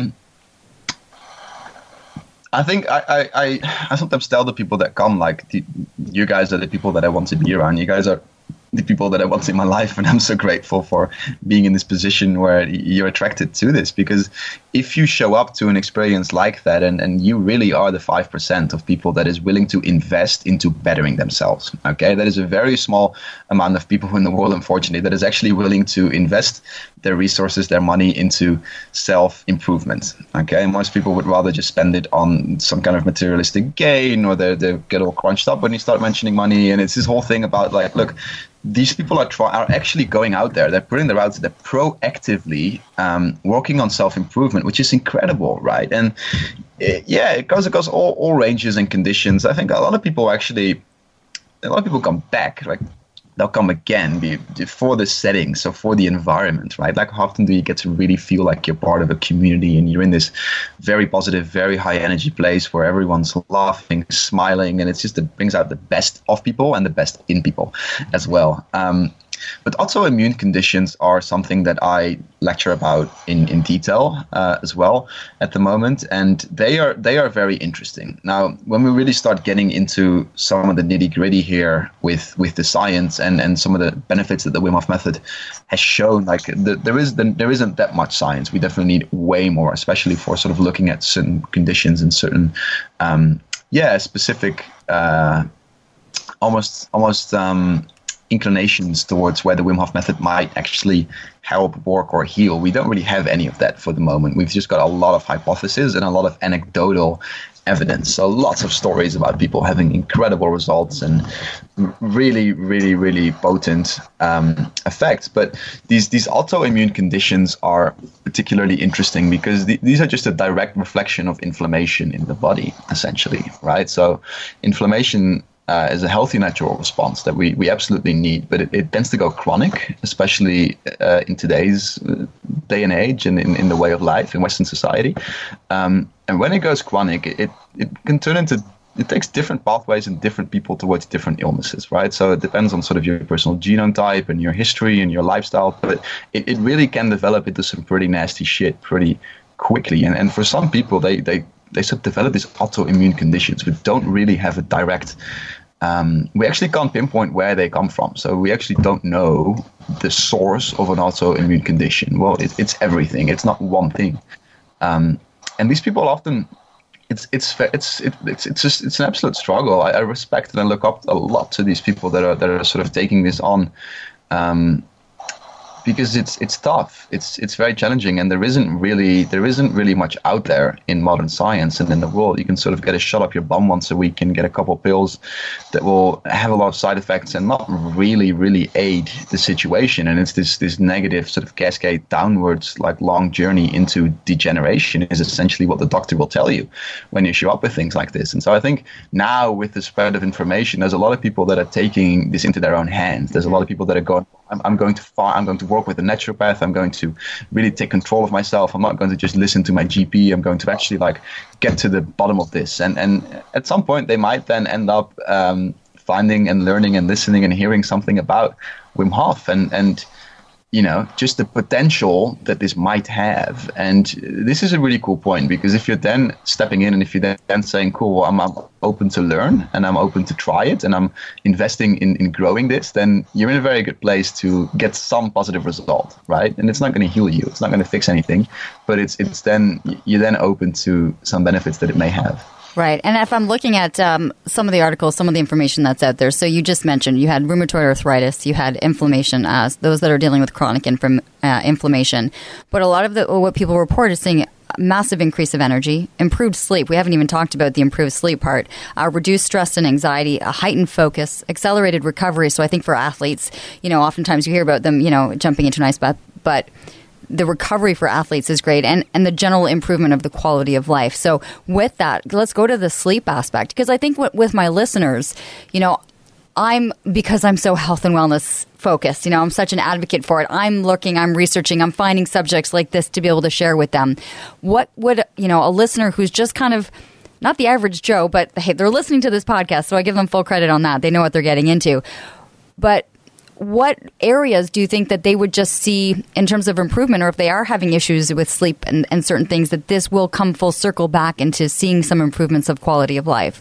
I think I sometimes tell the people that come, like, you guys are the people that I want to be around. You guys are the people that I want in my life, and I'm so grateful for being in this position where you're attracted to this, because if you show up to an experience like that, and you really are the 5% of people that is willing to invest into bettering themselves, okay? That is a very small amount of people in the world, unfortunately, that is actually willing to invest their resources, their money into self-improvement, okay? Most people would rather just spend it on some kind of materialistic gain, or they get all crunched up when you start mentioning money. And it's this whole thing about, like, look, these people are actually going out there. They're putting their out. They're proactively working on self-improvement, which is incredible, right? And it goes across all ranges and conditions. I think a lot of people come back, like, they'll come again for the setting, so for the environment, right? Like, how often do you get to really feel like you're part of a community and you're in this very positive, very high energy place where everyone's laughing, smiling, and it brings out the best of people and the best in people as well. But autoimmune conditions are something that I lecture about in detail as well at the moment, and they are very interesting. Now, when we really start getting into some of the nitty gritty here with the science and some of the benefits that the Wim Hof method has shown, like there isn't that much science. We definitely need way more, especially for sort of looking at certain conditions and certain specific almost inclinations towards where the Wim Hof method might actually help, work, or heal. We don't really have any of that for the moment. We've just got a lot of hypotheses and a lot of anecdotal evidence. So lots of stories about people having incredible results and really, really, really potent effects. But these autoimmune conditions are particularly interesting because these are just a direct reflection of inflammation in the body, essentially, right? So inflammation is a healthy natural response that we absolutely need, but it tends to go chronic, especially in today's day and age and in the way of life in Western society. And when it goes chronic, it can turn into, it takes different pathways in different people towards different illnesses, right? So it depends on sort of your personal genome type and your history and your lifestyle, but it really can develop into some pretty nasty shit pretty quickly. And for some people, they sort of develop these autoimmune conditions which don't really have a direct, we actually can't pinpoint where they come from. So we actually don't know the source of an autoimmune condition. Well, it's everything. It's not one thing. And these people often, it's an absolute struggle. I respect and I look up a lot to these people that are sort of taking this on, because it's tough. It's very challenging, and there isn't really much out there in modern science and in the world. You can sort of get a shot up your bum once a week and get a couple of pills that will have a lot of side effects and not really aid the situation. And it's this negative sort of cascade downwards, like long journey into degeneration is essentially what the doctor will tell you when you show up with things like this. And so I think now with the spread of information, there's a lot of people that are taking this into their own hands. There's a lot of people that are going, I'm going to work with a naturopath. I'm going to really take control of myself. I'm not going to just listen to my GP. I'm going to actually like get to the bottom of this. And at some point they might then end up finding and learning and listening and hearing something about Wim Hof. And just the potential that this might have. And this is a really cool point, because if you're then stepping in and if you're then saying, cool, well, I'm open to learn and I'm open to try it and I'm investing in growing this, then you're in a very good place to get some positive result, right? And it's not going to heal you. It's not going to fix anything, but you're then open to some benefits that it may have. Right. And if I'm looking at some of the articles, some of the information that's out there, so you just mentioned you had rheumatoid arthritis, you had inflammation, those that are dealing with chronic inflammation. But a lot of what people report is seeing massive increase of energy, improved sleep. We haven't even talked about the improved sleep part, reduced stress and anxiety, a heightened focus, accelerated recovery. So I think for athletes, oftentimes you hear about them, jumping into an ice bath, but the recovery for athletes is great, and the general improvement of the quality of life. So with that, let's go to the sleep aspect, because I think with my listeners, because I'm so health and wellness focused, I'm such an advocate for it. I'm looking, I'm researching, I'm finding subjects like this to be able to share with them. What would, a listener who's just kind of not the average Joe, but hey, they're listening to this podcast, so I give them full credit on that. They know what they're getting into. But what areas do you think that they would just see in terms of improvement, or if they are having issues with sleep and certain things, that this will come full circle back into seeing some improvements of quality of life?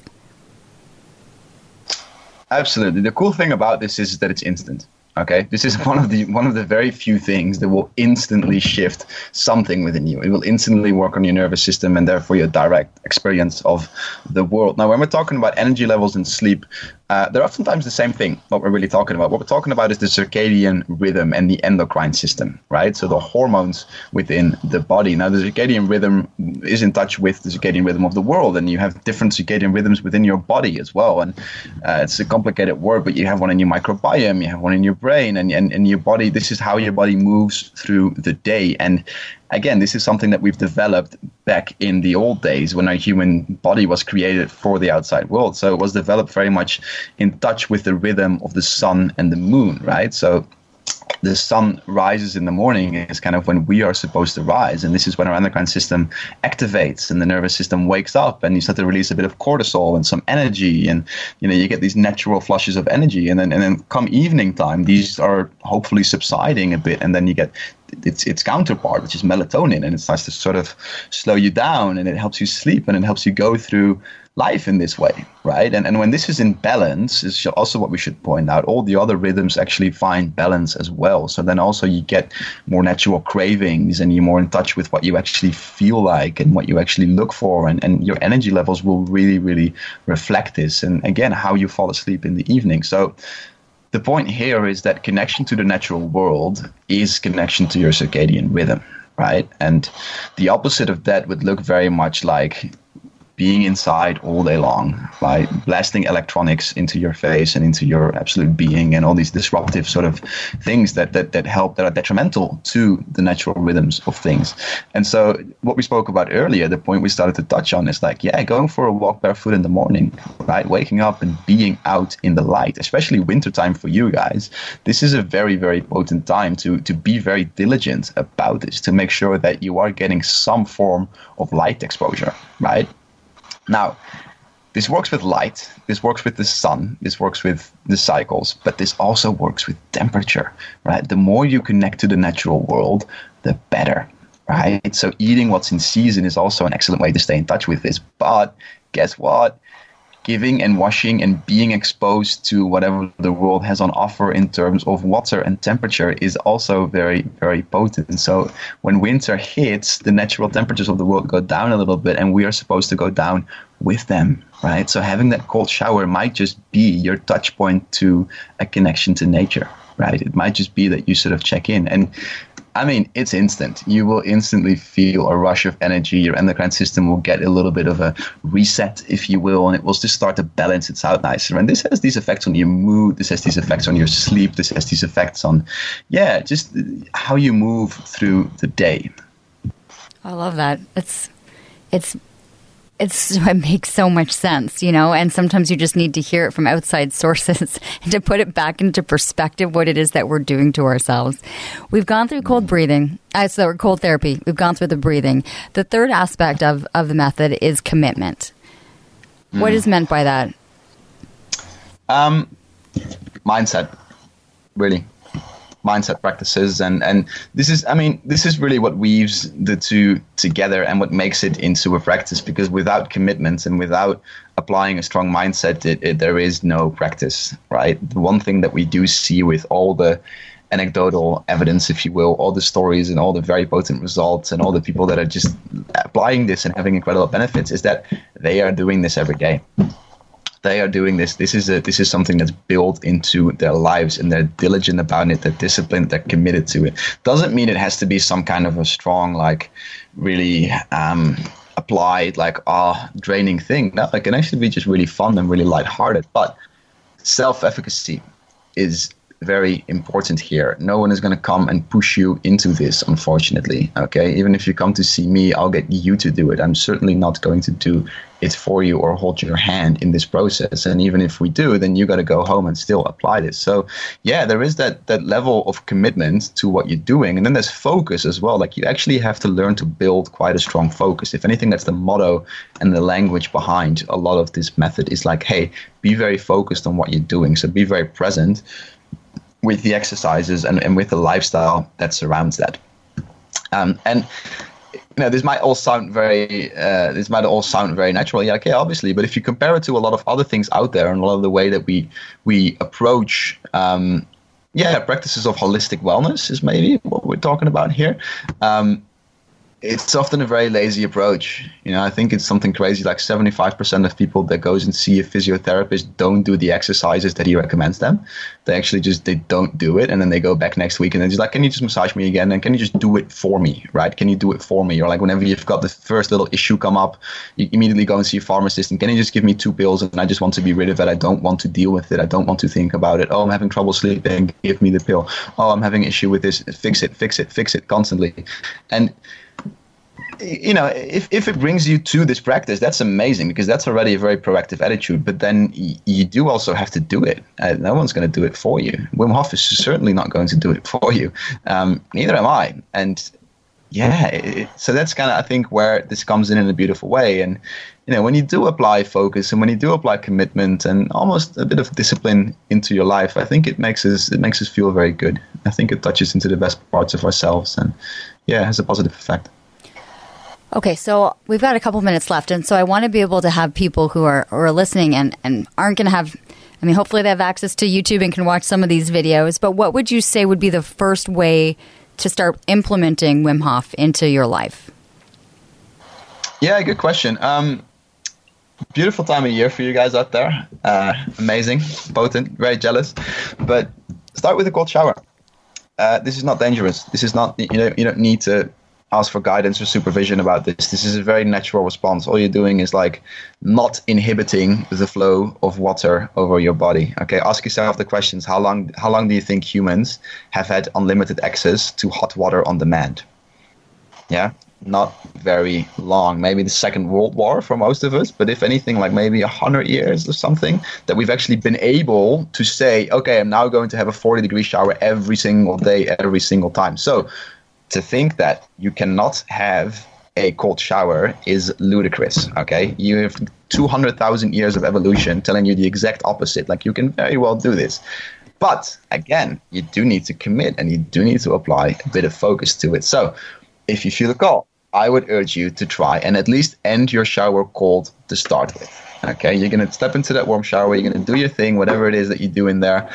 Absolutely. The cool thing about this is that it's instant. Okay, this is one of the very few things that will instantly shift something within you. It will instantly work on your nervous system and therefore your direct experience of the world. Now, when we're talking about energy levels and sleep, they're oftentimes the same thing, what we're really talking about. What we're talking about is the circadian rhythm and the endocrine system, right? So the hormones within the body. Now, the circadian rhythm is in touch with the circadian rhythm of the world, and you have different circadian rhythms within your body as well. And it's a complicated word, but you have one in your microbiome, you have one in your brain, and your body. This is how your body moves through the day. And again, this is something that we've developed back in the old days when our human body was created for the outside world. So it was developed very much in touch with the rhythm of the sun and the moon, right? So the sun rises in the morning is kind of when we are supposed to rise. And this is when our endocrine system activates and the nervous system wakes up and you start to release a bit of cortisol and some energy. And, you get these natural flushes of energy. And then come evening time, these are hopefully subsiding a bit. And then you get its counterpart, which is melatonin. And it starts to sort of slow you down and it helps you sleep and it helps you go through life in this way, right? And when this is in balance, is also what we should point out. All the other rhythms actually find balance as well. So then also you get more natural cravings and you're more in touch with what you actually feel like and what you actually look for. And your energy levels will really, really reflect this. And again, how you fall asleep in the evening. So the point here is that connection to the natural world is connection to your circadian rhythm, right? And the opposite of that would look very much like being inside all day long, right? Blasting electronics into your face and into your absolute being, and all these disruptive sort of things that are detrimental to the natural rhythms of things. And so what we spoke about earlier, the point we started to touch on is like, going for a walk barefoot in the morning, right? Waking up and being out in the light, especially wintertime for you guys. This is a very, very potent time to be very diligent about this, to make sure that you are getting some form of light exposure, right? Now, this works with light, this works with the sun, this works with the cycles, but this also works with temperature, right? The more you connect to the natural world, the better, right? So eating what's in season is also an excellent way to stay in touch with this. But guess what? Giving and washing and being exposed to whatever the world has on offer in terms of water and temperature is also very, very potent. So when winter hits, the natural temperatures of the world go down a little bit, and we are supposed to go down with them, right? So having that cold shower might just be your touch point to a connection to nature, right? It might just be that you sort of check in. And I mean, it's instant. You will instantly feel a rush of energy. Your endocrine system will get a little bit of a reset, if you will, and it will just start to balance itself out nicer. And this has these effects on your mood. This has these effects on your sleep. This has these effects on, just how you move through the day. I love that. It makes so much sense, and sometimes you just need to hear it from outside sources and to put it back into perspective what it is that we're doing to ourselves. We've gone through cold breathing, cold therapy. We've gone through the breathing. The third aspect of the method is commitment. What is meant by that? Mindset, really. mindset practices. And this is really what weaves the two together and what makes it into a practice, because without commitment and without applying a strong mindset, there is no practice, right? The one thing that we do see with all the anecdotal evidence, if you will, all the stories and all the very potent results and all the people that are just applying this and having incredible benefits, is that they are doing this every day. They are doing this. This is something that's built into their lives, and they're diligent about it. They're disciplined. They're committed to it. Doesn't mean it has to be some kind of a strong, like, really applied, like, draining thing. No, it can actually be just really fun and really lighthearted. But self-efficacy is very important here. No one is going to come and push you into this, unfortunately. Okay, even if you come to see me, I'll get you to do it. I'm certainly not going to do it for you or hold your hand in this process. And even if we do, then you got to go home and still apply this. So yeah, there is that level of commitment to what you're doing, and then there's focus as well. Like, you actually have to learn to build quite a strong focus. If anything, that's the motto and the language behind a lot of this method, is like, hey, be very focused on what you're doing. So be very present with the exercises and with the lifestyle that surrounds that. And this might all sound very natural. Yeah, okay, obviously. But if you compare it to a lot of other things out there and a lot of the way that we approach, practices of holistic wellness is maybe what we're talking about here. It's often a very lazy approach. I think it's something crazy, like 75% of people that goes and see a physiotherapist don't do the exercises that he recommends them. They actually they don't do it. And then they go back next week and they're just like, can you just massage me again? And can you just do it for me, right? Can you do it for me? Or like, whenever you've got the first little issue come up, you immediately go and see a pharmacist and can you just give me 2 pills and I just want to be rid of it. I don't want to deal with it. I don't want to think about it. Oh, I'm having trouble sleeping. Give me the pill. Oh, I'm having an issue with this. Fix it constantly. And if it brings you to this practice, that's amazing, because that's already a very proactive attitude. But then you do also have to do it. No one's going to do it for you. Wim Hof is certainly not going to do it for you. Neither am I. And so that's kind of, I think, where this comes in a beautiful way. And when you do apply focus and when you do apply commitment and almost a bit of discipline into your life, I think it makes us feel very good. I think it touches into the best parts of ourselves, and it has a positive effect. Okay, so we've got a couple minutes left, and so I want to be able to have people who are listening and aren't going to have, hopefully they have access to YouTube and can watch some of these videos, but what would you say would be the first way to start implementing Wim Hof into your life? Yeah, good question. Beautiful time of year for you guys out there. Amazing, potent, very jealous. But start with a cold shower. This is not dangerous. This is not, you don't need to ask for guidance or supervision about this. This is a very natural response. All you're doing is like not inhibiting the flow of water over your body. Okay, ask yourself the questions. How long do you think humans have had unlimited access to hot water on demand? Yeah, not very long. Maybe the Second World War for most of us, but if anything, like maybe 100 years or something, that we've actually been able to say, okay, I'm now going to have a 40-degree shower every single day, every single time. So to think that you cannot have a cold shower is ludicrous, okay? You have 200,000 years of evolution telling you the exact opposite. Like, you can very well do this. But, again, you do need to commit and you do need to apply a bit of focus to it. So, if you feel the call, I would urge you to try and at least end your shower cold to start with, okay? You're going to step into that warm shower. You're going to do your thing, whatever it is that you do in there.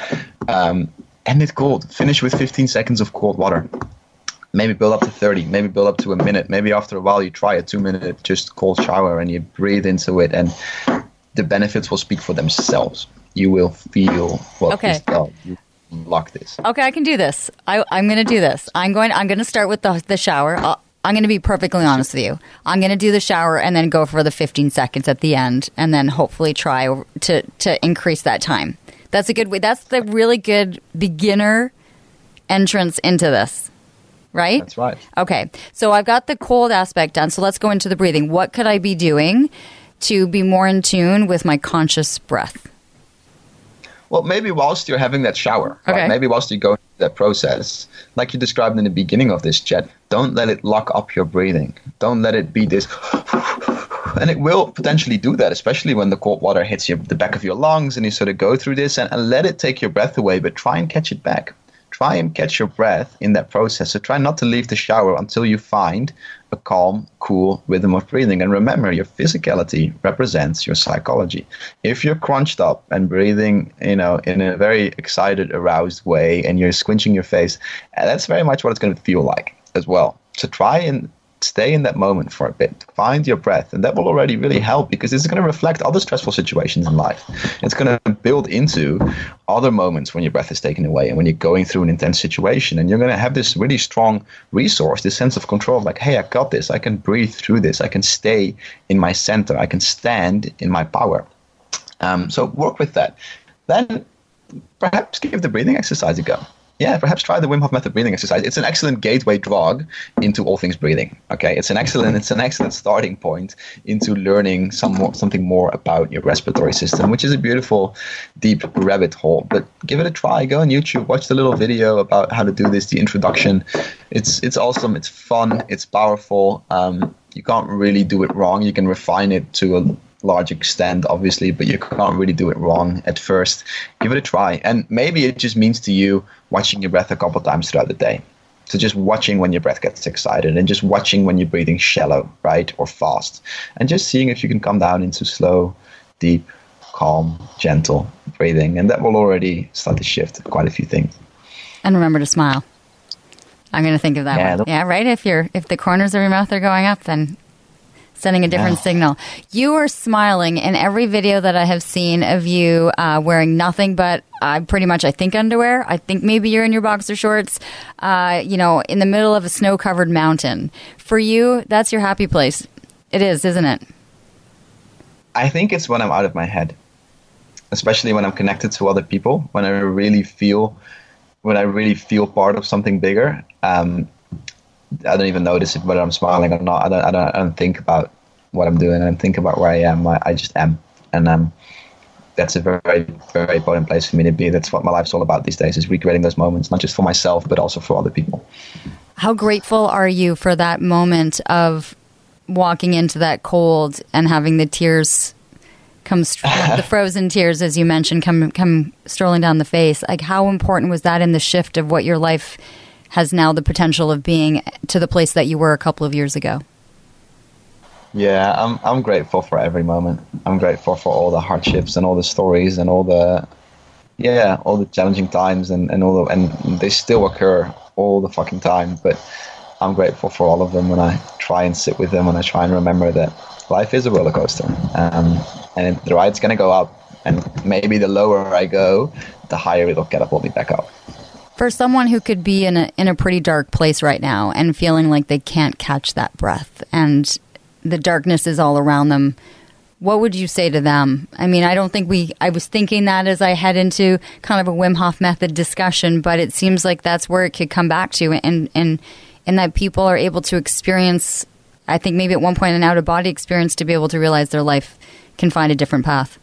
End it cold. Finish with 15 seconds of cold water. Maybe build up to 30, maybe build up to a minute. Maybe after a while you try a 2-minute just cold shower and you breathe into it, and the benefits will speak for themselves. You will feel what this does. You unlock this. Okay, I can do this. I'm going to do this. I'm going to start with the shower. I'm going to be perfectly honest with you. I'm going to do the shower and then go for the 15 seconds at the end, and then hopefully try to increase that time. That's a good way. That's the really good beginner entrance into this. Right? That's right. Okay. So I've got the cold aspect done. So let's go into the breathing. What could I be doing to be more in tune with my conscious breath? Well, maybe whilst you're having that shower, okay. Right? Maybe whilst you go through that process, like you described in the beginning of this chat, don't let it lock up your breathing. Don't let it be this, and it will potentially do that, especially when the cold water hits the back of your lungs and you sort of go through this, and let it take your breath away, but try and catch it back. try and catch your breath in that process. So try not to leave the shower until you find a calm, cool rhythm of breathing. And remember, your physicality represents your psychology. If you're crunched up and breathing, in a very excited, aroused way, and you're squinching your face, that's very much what it's going to feel like as well. So try and stay in that moment for a bit. Find your breath, and that will already really help, because it's going to reflect other stressful situations in life. It's going to build into other moments when your breath is taken away and when you're going through an intense situation, and you're going to have this really strong resource, this sense of control, like, hey, I got this. I can breathe through this. I can stay in my center. I can stand in my power. So work with that. Then perhaps give the breathing exercise a go. Yeah, perhaps try the Wim Hof method breathing exercise. It's an excellent gateway drug into all things breathing. Okay, it's an excellent starting point into learning something more about your respiratory system, which is a beautiful, deep rabbit hole. But give it a try. Go on YouTube, watch the little video about how to do this, the introduction. It's awesome. It's fun. It's powerful. You can't really do it wrong. You can refine it to a large extent, obviously, but you can't really do it wrong at first. Give it a try. And maybe it just means to you watching your breath a couple of times throughout the day. So just watching when your breath gets excited, and just watching when you're breathing shallow, right, or fast, and just seeing if you can come down into slow, deep, calm, gentle breathing. And that will already start to shift quite a few things. And remember to smile. I'm going to think of that one. Yeah, right? If the corners of your mouth are going up, then sending a different signal. You are smiling in every video that I have seen of you wearing nothing but pretty much, I think, underwear. I think maybe you're in your boxer shorts, in the middle of a snow-covered mountain. For you, that's your happy place. It is, isn't it? I think it's when I'm out of my head, especially when I'm connected to other people, when I really feel part of something bigger. I don't even notice it, whether I'm smiling or not. I don't think about what I'm doing. I don't think about where I am. I just am. And that's a very, very important place for me to be. That's what my life's all about these days, is recreating those moments, not just for myself, but also for other people. How grateful are you for that moment of walking into that cold and having the tears the frozen tears, as you mentioned, come strolling down the face? Like, how important was that in the shift of what your life has now the potential of being to the place that you were a couple of years ago? Yeah, I'm grateful for every moment. I'm grateful for all the hardships and all the stories and all the challenging times and they still occur all the fucking time. But I'm grateful for all of them when I try and sit with them, and I try and remember that life is a roller coaster, and the ride's gonna go up, and maybe the lower I go, the higher it'll catapult me back up. For someone who could be in a pretty dark place right now and feeling like they can't catch that breath and the darkness is all around them, what would you say to them? I mean, I was thinking that as I head into kind of a Wim Hof method discussion, but it seems like that's where it could come back to, and that people are able to experience, I think maybe at one point, an out-of-body experience to be able to realize their life can find a different path.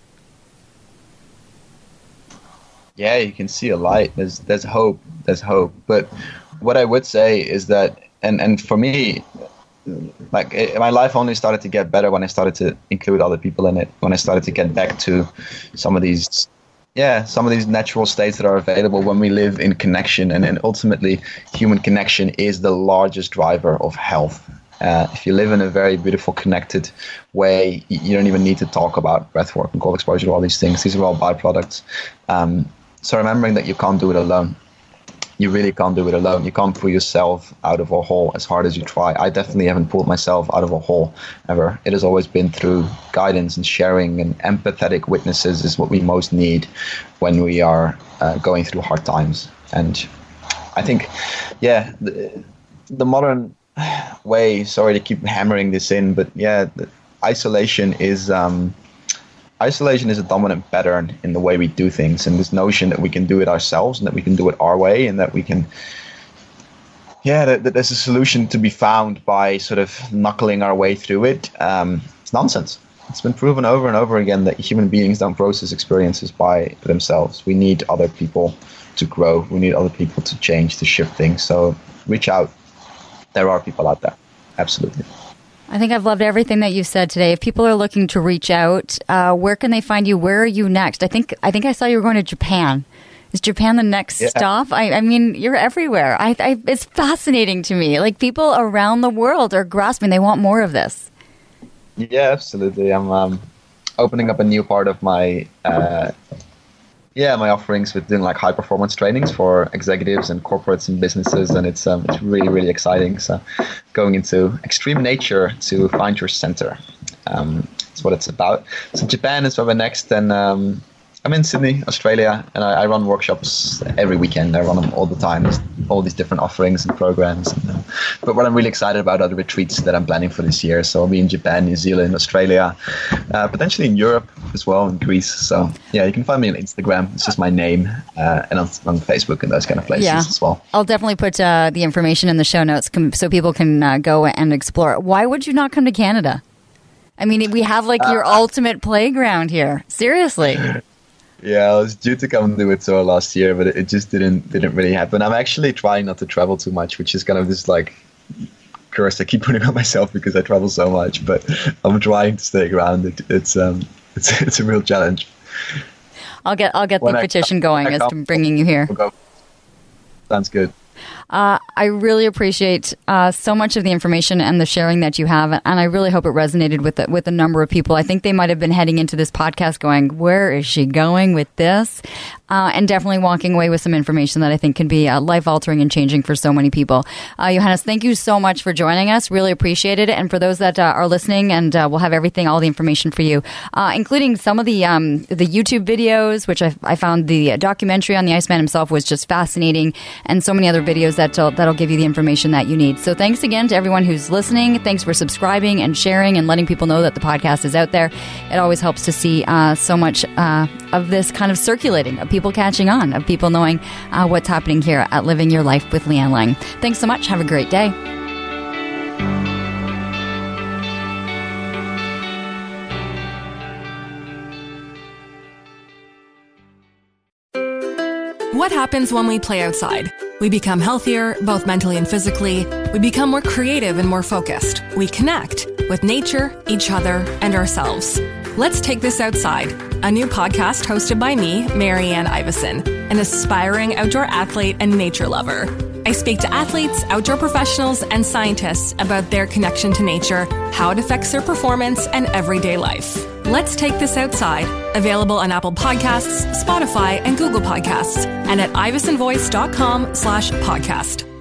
Yeah, you can see a light. There's hope. There's hope. But what I would say is that, and for me, my life only started to get better when I started to include other people in it. When I started to get back to some of these natural states that are available when we live in connection, and ultimately, human connection is the largest driver of health. If you live in a very beautiful, connected way, you don't even need to talk about breathwork and cold exposure, all these things. These are all byproducts. So remembering that you can't do it alone. You really can't do it alone. You can't pull yourself out of a hole as hard as you try. I definitely haven't pulled myself out of a hole ever. It has always been through guidance and sharing, and empathetic witnesses is what we most need when we are going through hard times. And I think, the modern way, sorry to keep hammering this in, but isolation is a dominant pattern in the way we do things, and this notion that we can do it ourselves and that we can do it our way, and that we can, that there's a solution to be found by sort of knuckling our way through it. It's nonsense. It's been proven over and over again that human beings don't process experiences by themselves. We need other people to grow. We need other people to change, to shift things. So reach out. There are people out there. Absolutely. I think I've loved everything that you said today. If people are looking to reach out, where can they find you? Where are you next? I think I saw you were going to Japan. Is Japan the next stop? I mean, you're everywhere. It's fascinating to me. Like, people around the world are grasping. They want more of this. Yeah, absolutely. I'm opening up a new part of my my offerings with doing like high performance trainings for executives and corporates and businesses, and it's really, really exciting. So going into extreme nature to find your center. That's what it's about. So Japan is where we're next, and I'm in Sydney, Australia, and I run workshops every weekend. I run them all the time, all these different offerings and programs. But what I'm really excited about are the retreats that I'm planning for this year. So I'll be in Japan, New Zealand, Australia, potentially in Europe as well, in Greece. So yeah, you can find me on Instagram. It's just my name, and on Facebook and those kind of places as well. I'll definitely put the information in the show notes so people can go and explore. Why would you not come to Canada? I mean, we have like your ultimate playground here. Seriously. Yeah, I was due to come do a tour last year, but it just didn't really happen. I'm actually trying not to travel too much, which is kind of this like curse I keep putting on myself because I travel so much. But I'm trying to stay grounded. It's a real challenge. I'll get the petition going as to bringing you here. Sounds good. I really appreciate so much of the information and the sharing that you have, and I really hope it resonated with a number of people. I think they might have been heading into this podcast going, where is she going with this? And definitely walking away with some information that I think can be life-altering and changing for so many people. Johannes, thank you so much for joining us. Really appreciate it. And for those that are listening, and we'll have all the information for you, including some of the YouTube videos, which I found the documentary on the Iceman himself was just fascinating, and so many other videos that'll give you the information that you need. So thanks again to everyone who's listening. Thanks for subscribing and sharing and letting people know that the podcast is out there. It always helps to see so much of this kind of circulating, of people catching on, of people knowing what's happening here at Living Your Life with Leanne Lang. Thanks so much. Have a great day. What happens when we play outside? We become healthier, both mentally and physically. We become more creative and more focused. We connect with nature, each other, and ourselves. Let's Take This Outside, a new podcast hosted by me, Marianne Iveson, an aspiring outdoor athlete and nature lover. I speak to athletes, outdoor professionals, and scientists about their connection to nature, how it affects their performance and everyday life. Let's Take This Outside, available on Apple Podcasts, Spotify, and Google Podcasts, and at ivesonvoice.com/podcast.